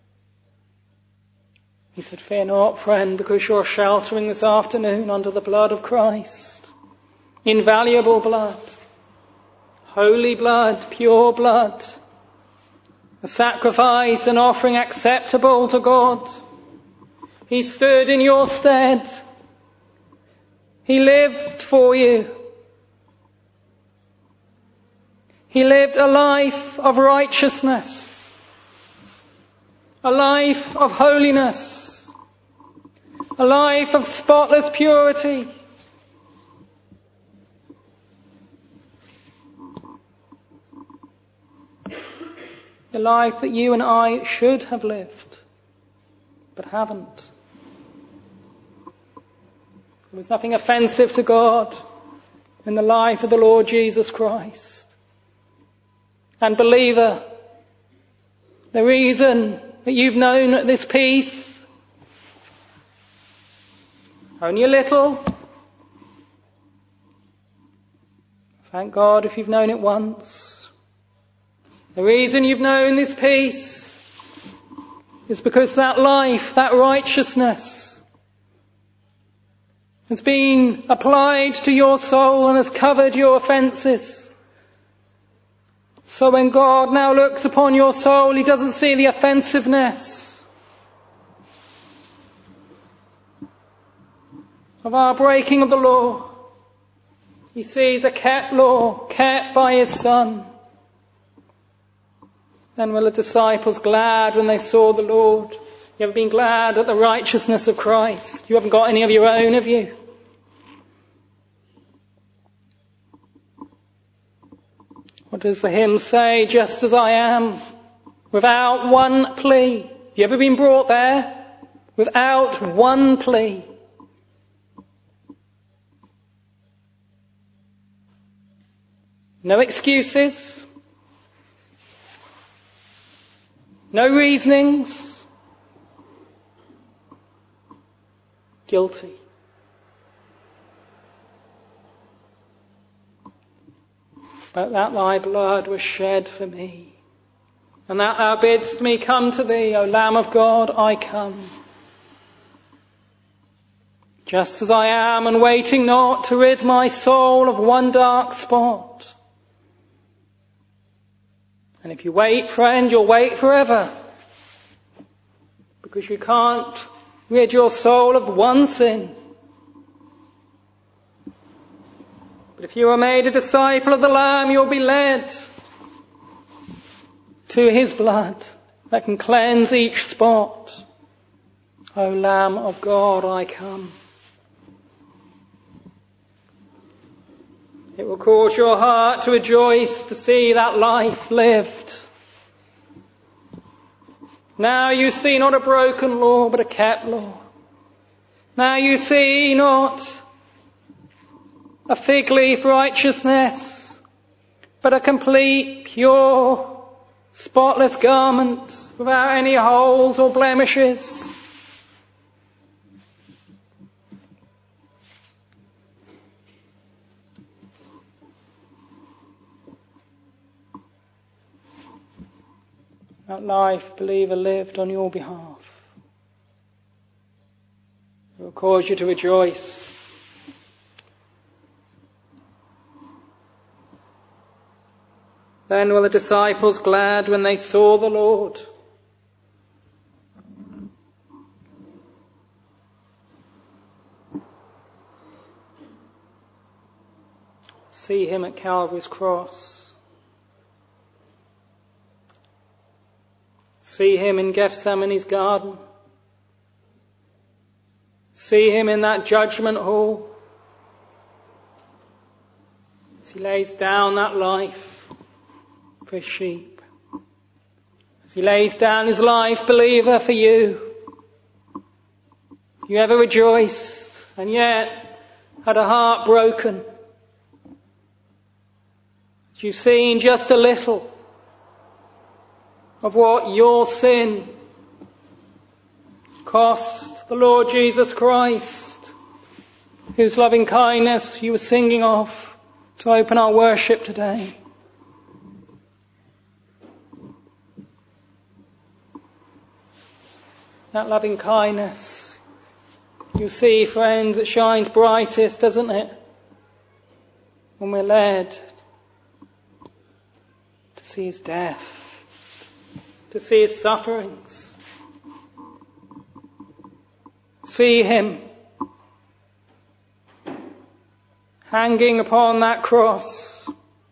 He said, "Fear not, friend, because you're sheltering this afternoon under the blood of Christ. Invaluable blood, holy blood, pure blood, a sacrifice, an offering acceptable to God. He stood in your stead. He lived for you. He lived a life of righteousness, a life of holiness, a life of spotless purity. The life that you and I should have lived, but haven't. There was nothing offensive to God in the life of the Lord Jesus Christ. And believer, the reason that you've known this peace, only a little, thank God if you've known it once. The reason you've known this peace is because that life, that righteousness, has been applied to your soul and has covered your offences. So when God now looks upon your soul, he doesn't see the offensiveness of our breaking of the law. He sees a kept law, kept by his Son. Then were the disciples glad when they saw the Lord? You ever been glad at the righteousness of Christ? You haven't got any of your own, have you? What does the hymn say? Just as I am, without one plea. You ever been brought there? Without one plea. No excuses. No reasonings. Guilty. But that thy blood was shed for me, and that thou bidst me come to thee, O Lamb of God, I come. Just as I am, and waiting not to rid my soul of one dark spot. And if you wait, friend, you'll wait forever, because you can't rid your soul of one sin. But if you are made a disciple of the Lamb, you'll be led to his blood that can cleanse each spot. O Lamb of God, I come. It will cause your heart to rejoice to see that life lived. Now you see not a broken law, but a kept law. Now you see not a fig leaf righteousness, but a complete, pure, spotless garment without any holes or blemishes. That life, believer, lived on your behalf. It will cause you to rejoice. Then were the disciples glad when they saw the Lord. See him at Calvary's cross. See him in Gethsemane's garden. See him in that judgment hall. he lays down that life for his sheep. As he lays down his life, believer, for you. You ever rejoiced and yet had a heart broken? As you've seen just a little of what your sin cost the Lord Jesus Christ, whose loving kindness you were singing of to open our worship today. That loving kindness, you see, friends, it shines brightest, doesn't it? When we're led to see his death, to see his sufferings, see him hanging upon that cross.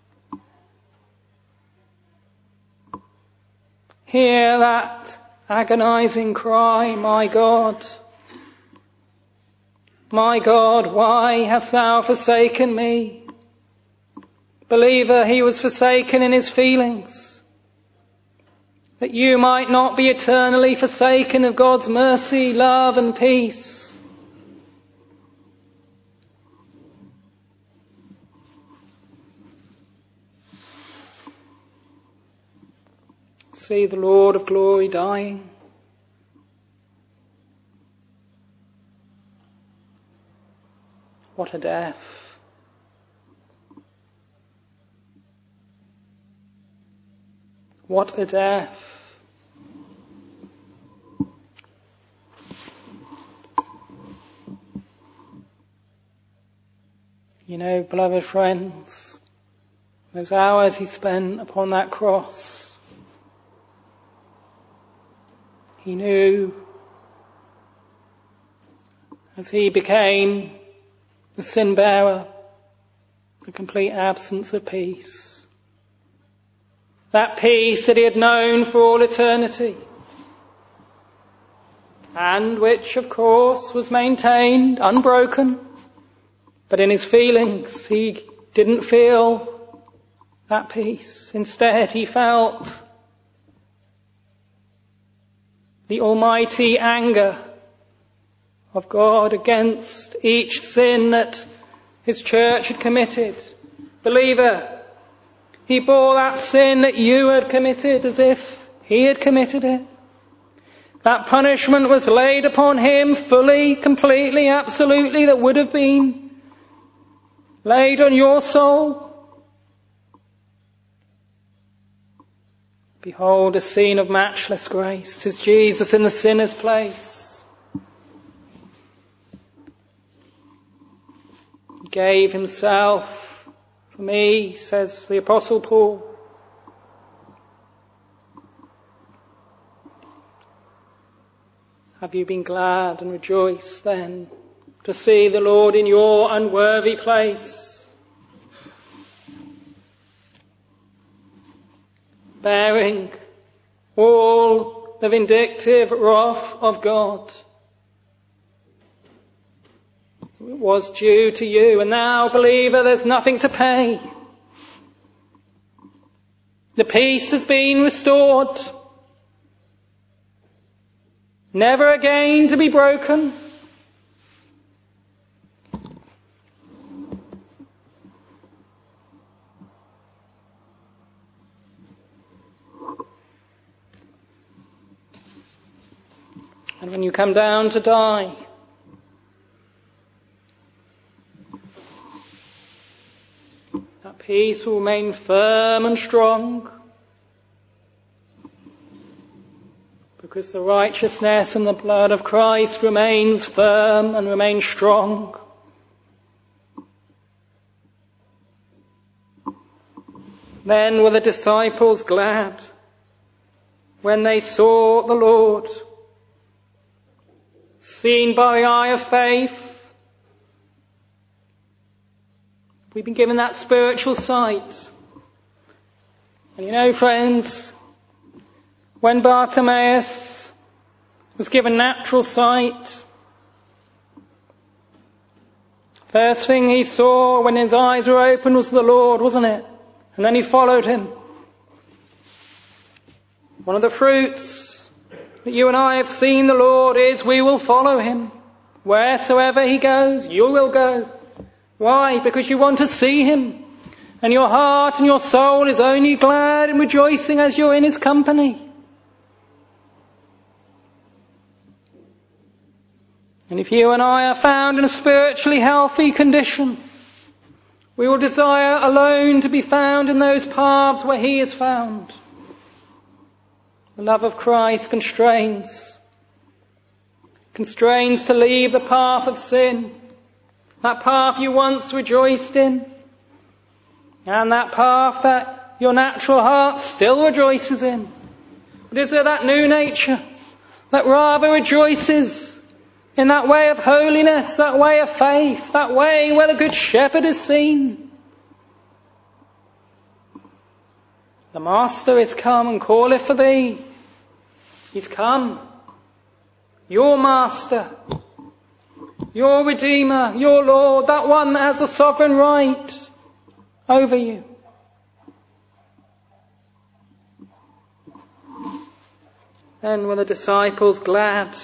Hear that agonizing cry, my God, my God, why hast thou forsaken me? Believer, he was forsaken in his feelings, that you might not be eternally forsaken of God's mercy, love and peace. See the Lord of glory dying. What a death. What a death. You know, beloved friends, those hours he spent upon that cross, he knew as he became the sin bearer, the complete absence of peace. That peace that he had known for all eternity, and which, of course, was maintained unbroken, but in his feelings he didn't feel that peace. Instead, he felt the almighty anger of God against each sin that his church had committed. Believer, he bore that sin that you had committed as if he had committed it. That punishment was laid upon him fully, completely, absolutely, that would have been laid on your soul. Behold, a scene of matchless grace. 'Tis Jesus in the sinner's place. He gave himself for me, says the Apostle Paul. Have you been glad and rejoiced then to see the Lord in your unworthy place, bearing all the vindictive wrath of God? It was due to you, and now, believer, there's nothing to pay. The peace has been restored, never again to be broken. And when you come down to die, that peace will remain firm and strong, because the righteousness and the blood of Christ remains firm and remains strong. Then were the disciples glad when they saw the Lord, seen by the eye of faith. We've been given that spiritual sight. And you know, friends, when Bartimaeus was given natural sight, First thing he saw when his eyes were open was the Lord, wasn't it? And then he followed him. One of the fruits that you and I have seen the Lord is we will follow him. Wheresoever he goes, you will go. Why? Because you want to see him. And your heart and your soul is only glad and rejoicing as you're in his company. And if you and I are found in a spiritually healthy condition, we will desire alone to be found in those paths where he is found. The love of Christ constrains. Constrains to leave the path of sin. That path you once rejoiced in. And that path that your natural heart still rejoices in. But is there that new nature that rather rejoices in that way of holiness, that way of faith, that way where the Good Shepherd is seen? The Master is come and calleth for thee. He's come. Your Master, your Redeemer, your Lord, that one that has the sovereign right over you. Then were the disciples glad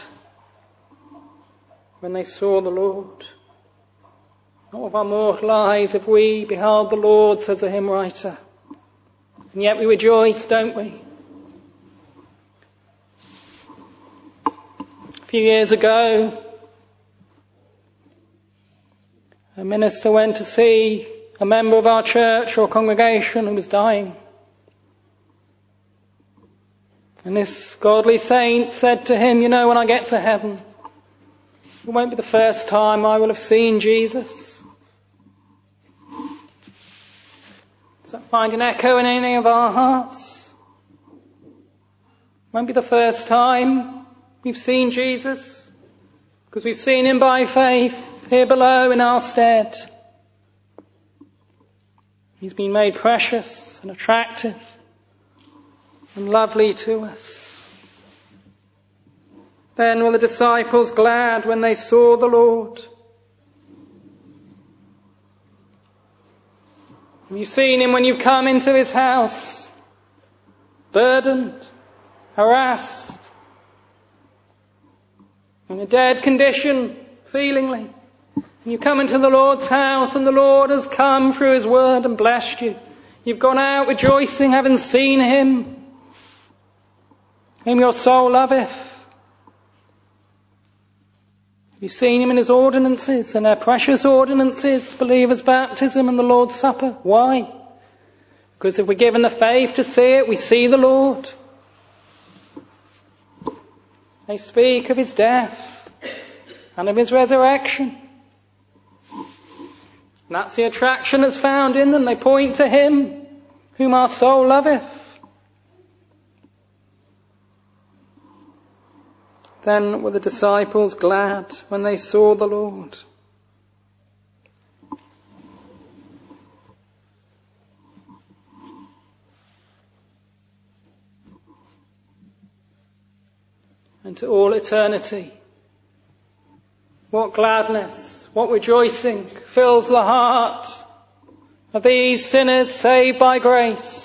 when they saw the Lord. Not of our mortal eyes have we beheld the Lord, says the hymn writer. And yet we rejoice, don't we? A few years ago, a minister went to see a member of our church or congregation who was dying. And this godly saint said to him, you know, when I get to heaven, it won't be the first time I will have seen Jesus. Does that find an echo in any of our hearts? It won't be the first time we've seen Jesus, because we've seen him by faith here below in our stead. He's been made precious and attractive and lovely to us. Then were the disciples glad when they saw the Lord. Have you seen him when you've come into his house? Burdened, harassed, in a dead condition, feelingly. And you come into the Lord's house and the Lord has come through his word and blessed you. You've gone out rejoicing, having seen him, whom your soul loveth. You've seen him in his ordinances, and their precious ordinances, believers' baptism and the Lord's Supper. Why? Because if we're given the faith to see it, we see the Lord. They speak of his death and of his resurrection. And that's the attraction that's found in them. They point to him whom our soul loveth. Then were the disciples glad when they saw the Lord. And to all eternity, what gladness, what rejoicing fills the heart of these sinners saved by grace.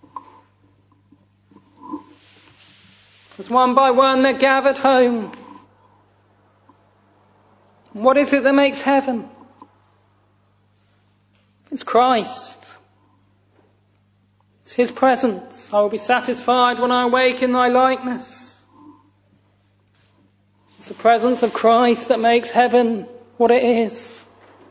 As one by one they're gathered home. And what is it that makes heaven? It's Christ. It's his presence. I will be satisfied when I awake in thy likeness. It's the presence of Christ that makes heaven what it is.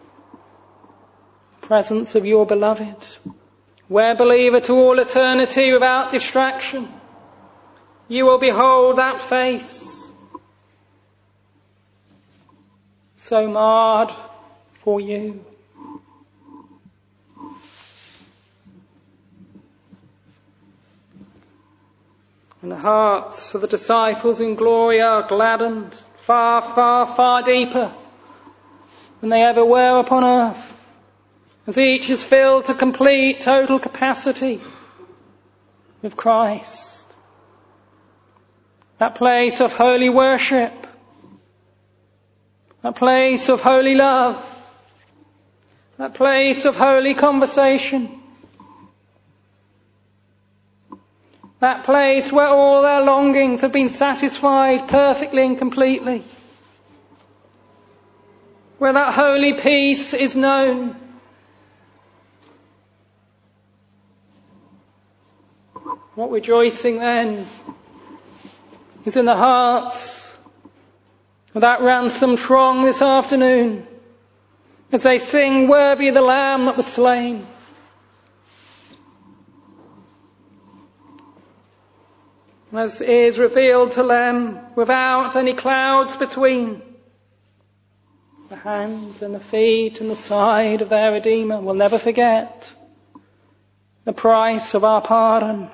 The presence of your beloved. Where, believer, to all eternity without distraction, you will behold that face, so marred for you. And the hearts of the disciples in glory are gladdened far, far, far deeper than they ever were upon earth, as each is filled to complete, total capacity with Christ. That place of holy worship, that place of holy love, that place of holy conversation, that place where all their longings have been satisfied perfectly and completely, where that holy peace is known. What rejoicing then is in the hearts of that ransomed throng this afternoon as they sing, "Worthy the Lamb that was slain." As is revealed to them without any clouds between, the hands and the feet and the side of their Redeemer will never forget the price of our pardon,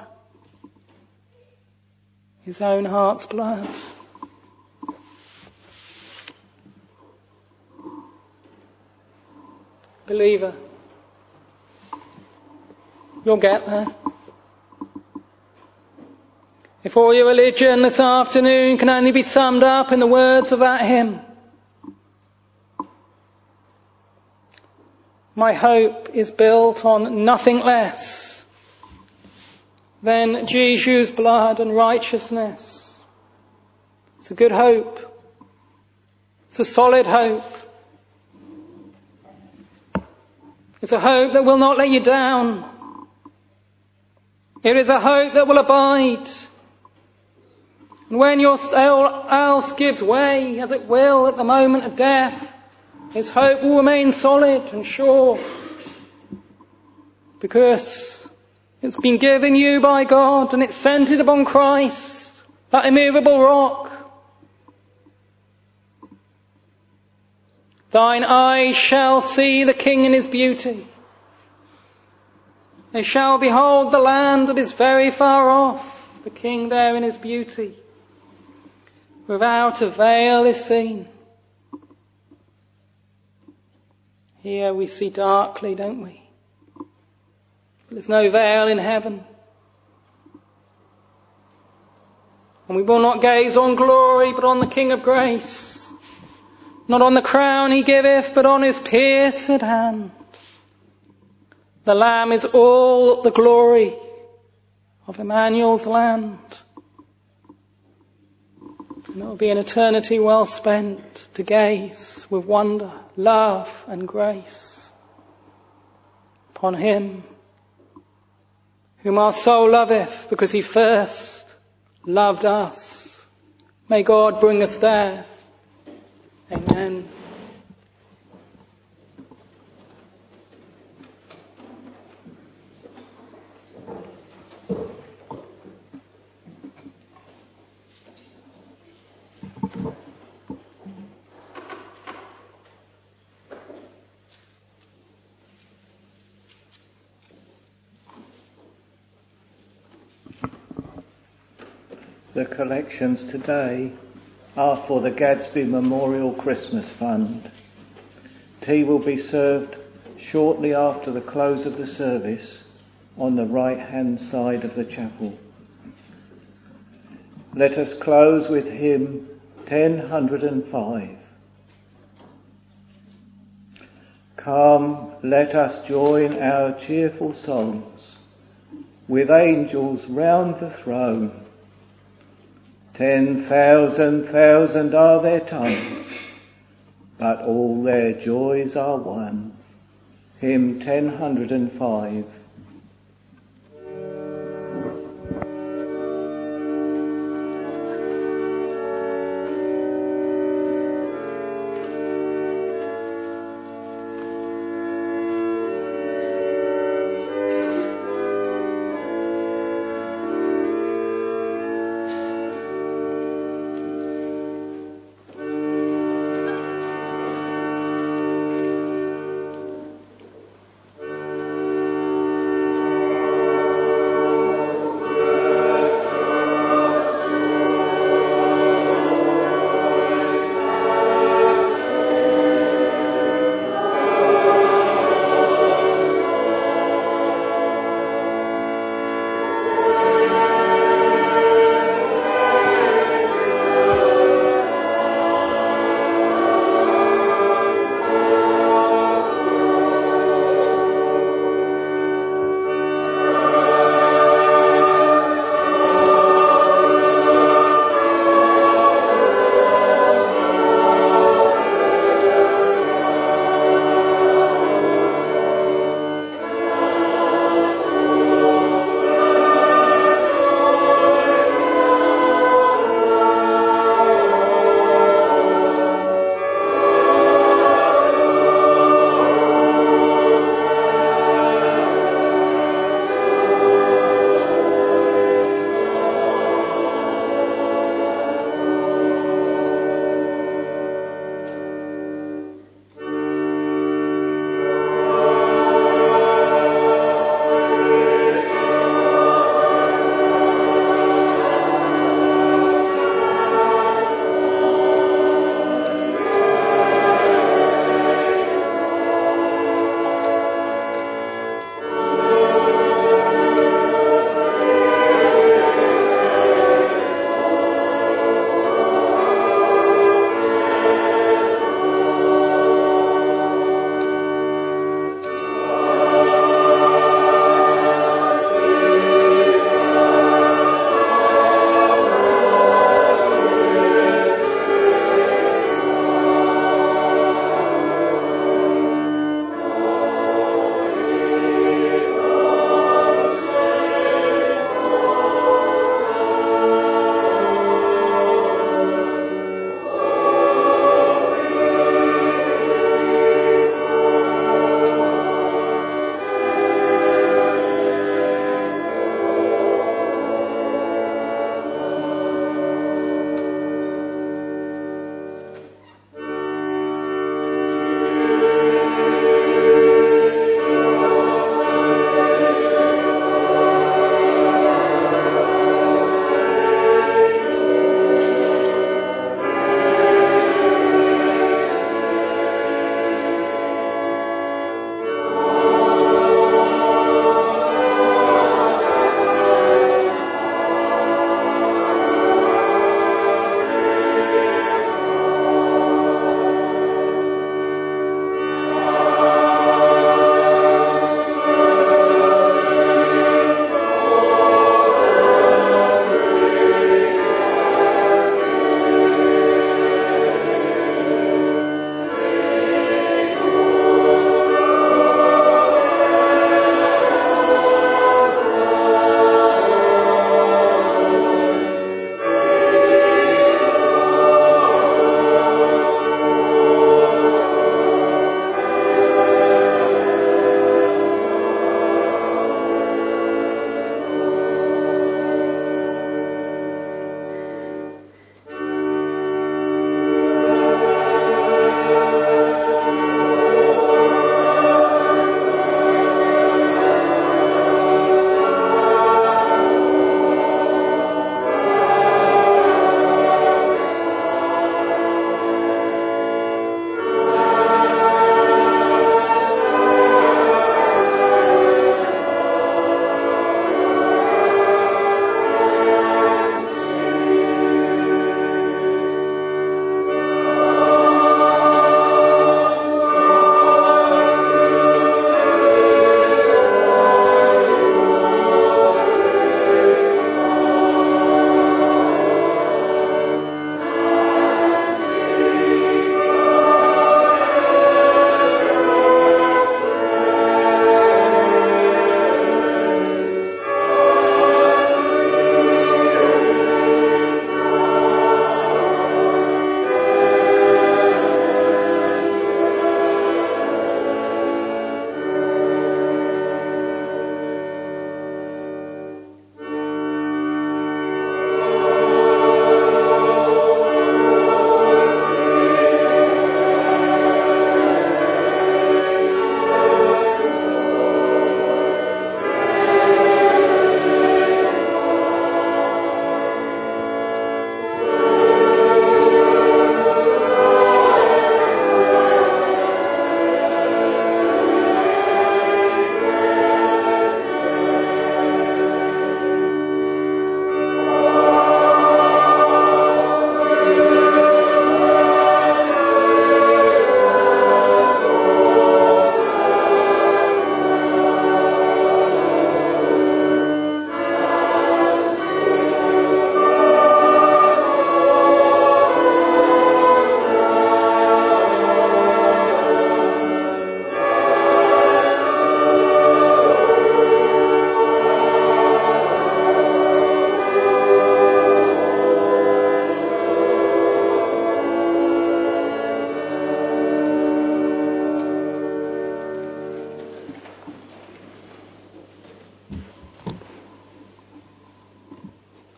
his own heart's blood. Believer, you'll get there. If all your religion this afternoon can only be summed up in the words of that hymn, my hope is built on nothing less than Jesus' blood and righteousness. It's a good hope. It's a solid hope. It's a hope that will not let you down. It is a hope that will abide. And when your soul else gives way, as it will at the moment of death, his hope will remain solid and sure, because it's been given you by God and it's centered upon Christ, that immovable rock. Thine eyes shall see the King in his beauty. They shall behold the land that is very far off, the King there in his beauty. Without a veil is seen. Here we see darkly, don't we? But there's no veil in heaven. And we will not gaze on glory, but on the King of grace. Not on the crown he giveth, but on his pierced hand. The Lamb is all the glory of Emmanuel's land. And it will be an eternity well spent to gaze with wonder, love and grace upon him whom our soul loveth because he first loved us. May God bring us there. Amen. The collections today are for the Gadsby Memorial Christmas Fund. Tea will be served shortly after the close of the service on the right-hand side of the chapel. Let us close with hymn ten oh five. Come, let us join our cheerful songs with angels round the throne. Ten thousand thousand are their tongues, but all their joys are one. Hymn ten oh five.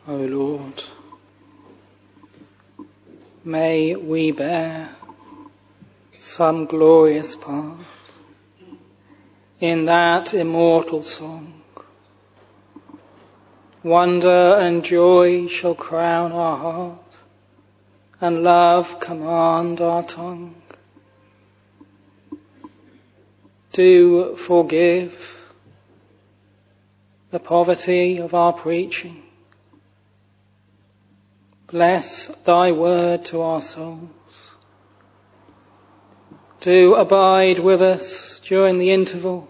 O Lord. May we bear some glorious part in that immortal song. Wonder and joy shall crown our heart, and love command our tongue. Do forgive the poverty of our preaching. Bless thy word to our souls. Do abide with us during the interval,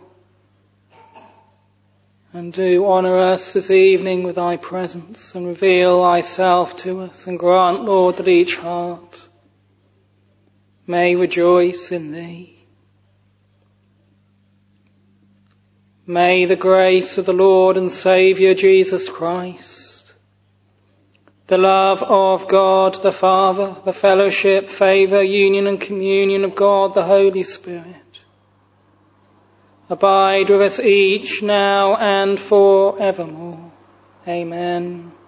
and do honour us this evening with thy presence, and reveal thyself to us, and grant, Lord, that each heart may rejoice in thee. May the grace of the Lord and Saviour Jesus Christ, the love of God the Father, the fellowship, favour, union and communion of God the Holy Spirit, abide with us each now and for evermore. Amen.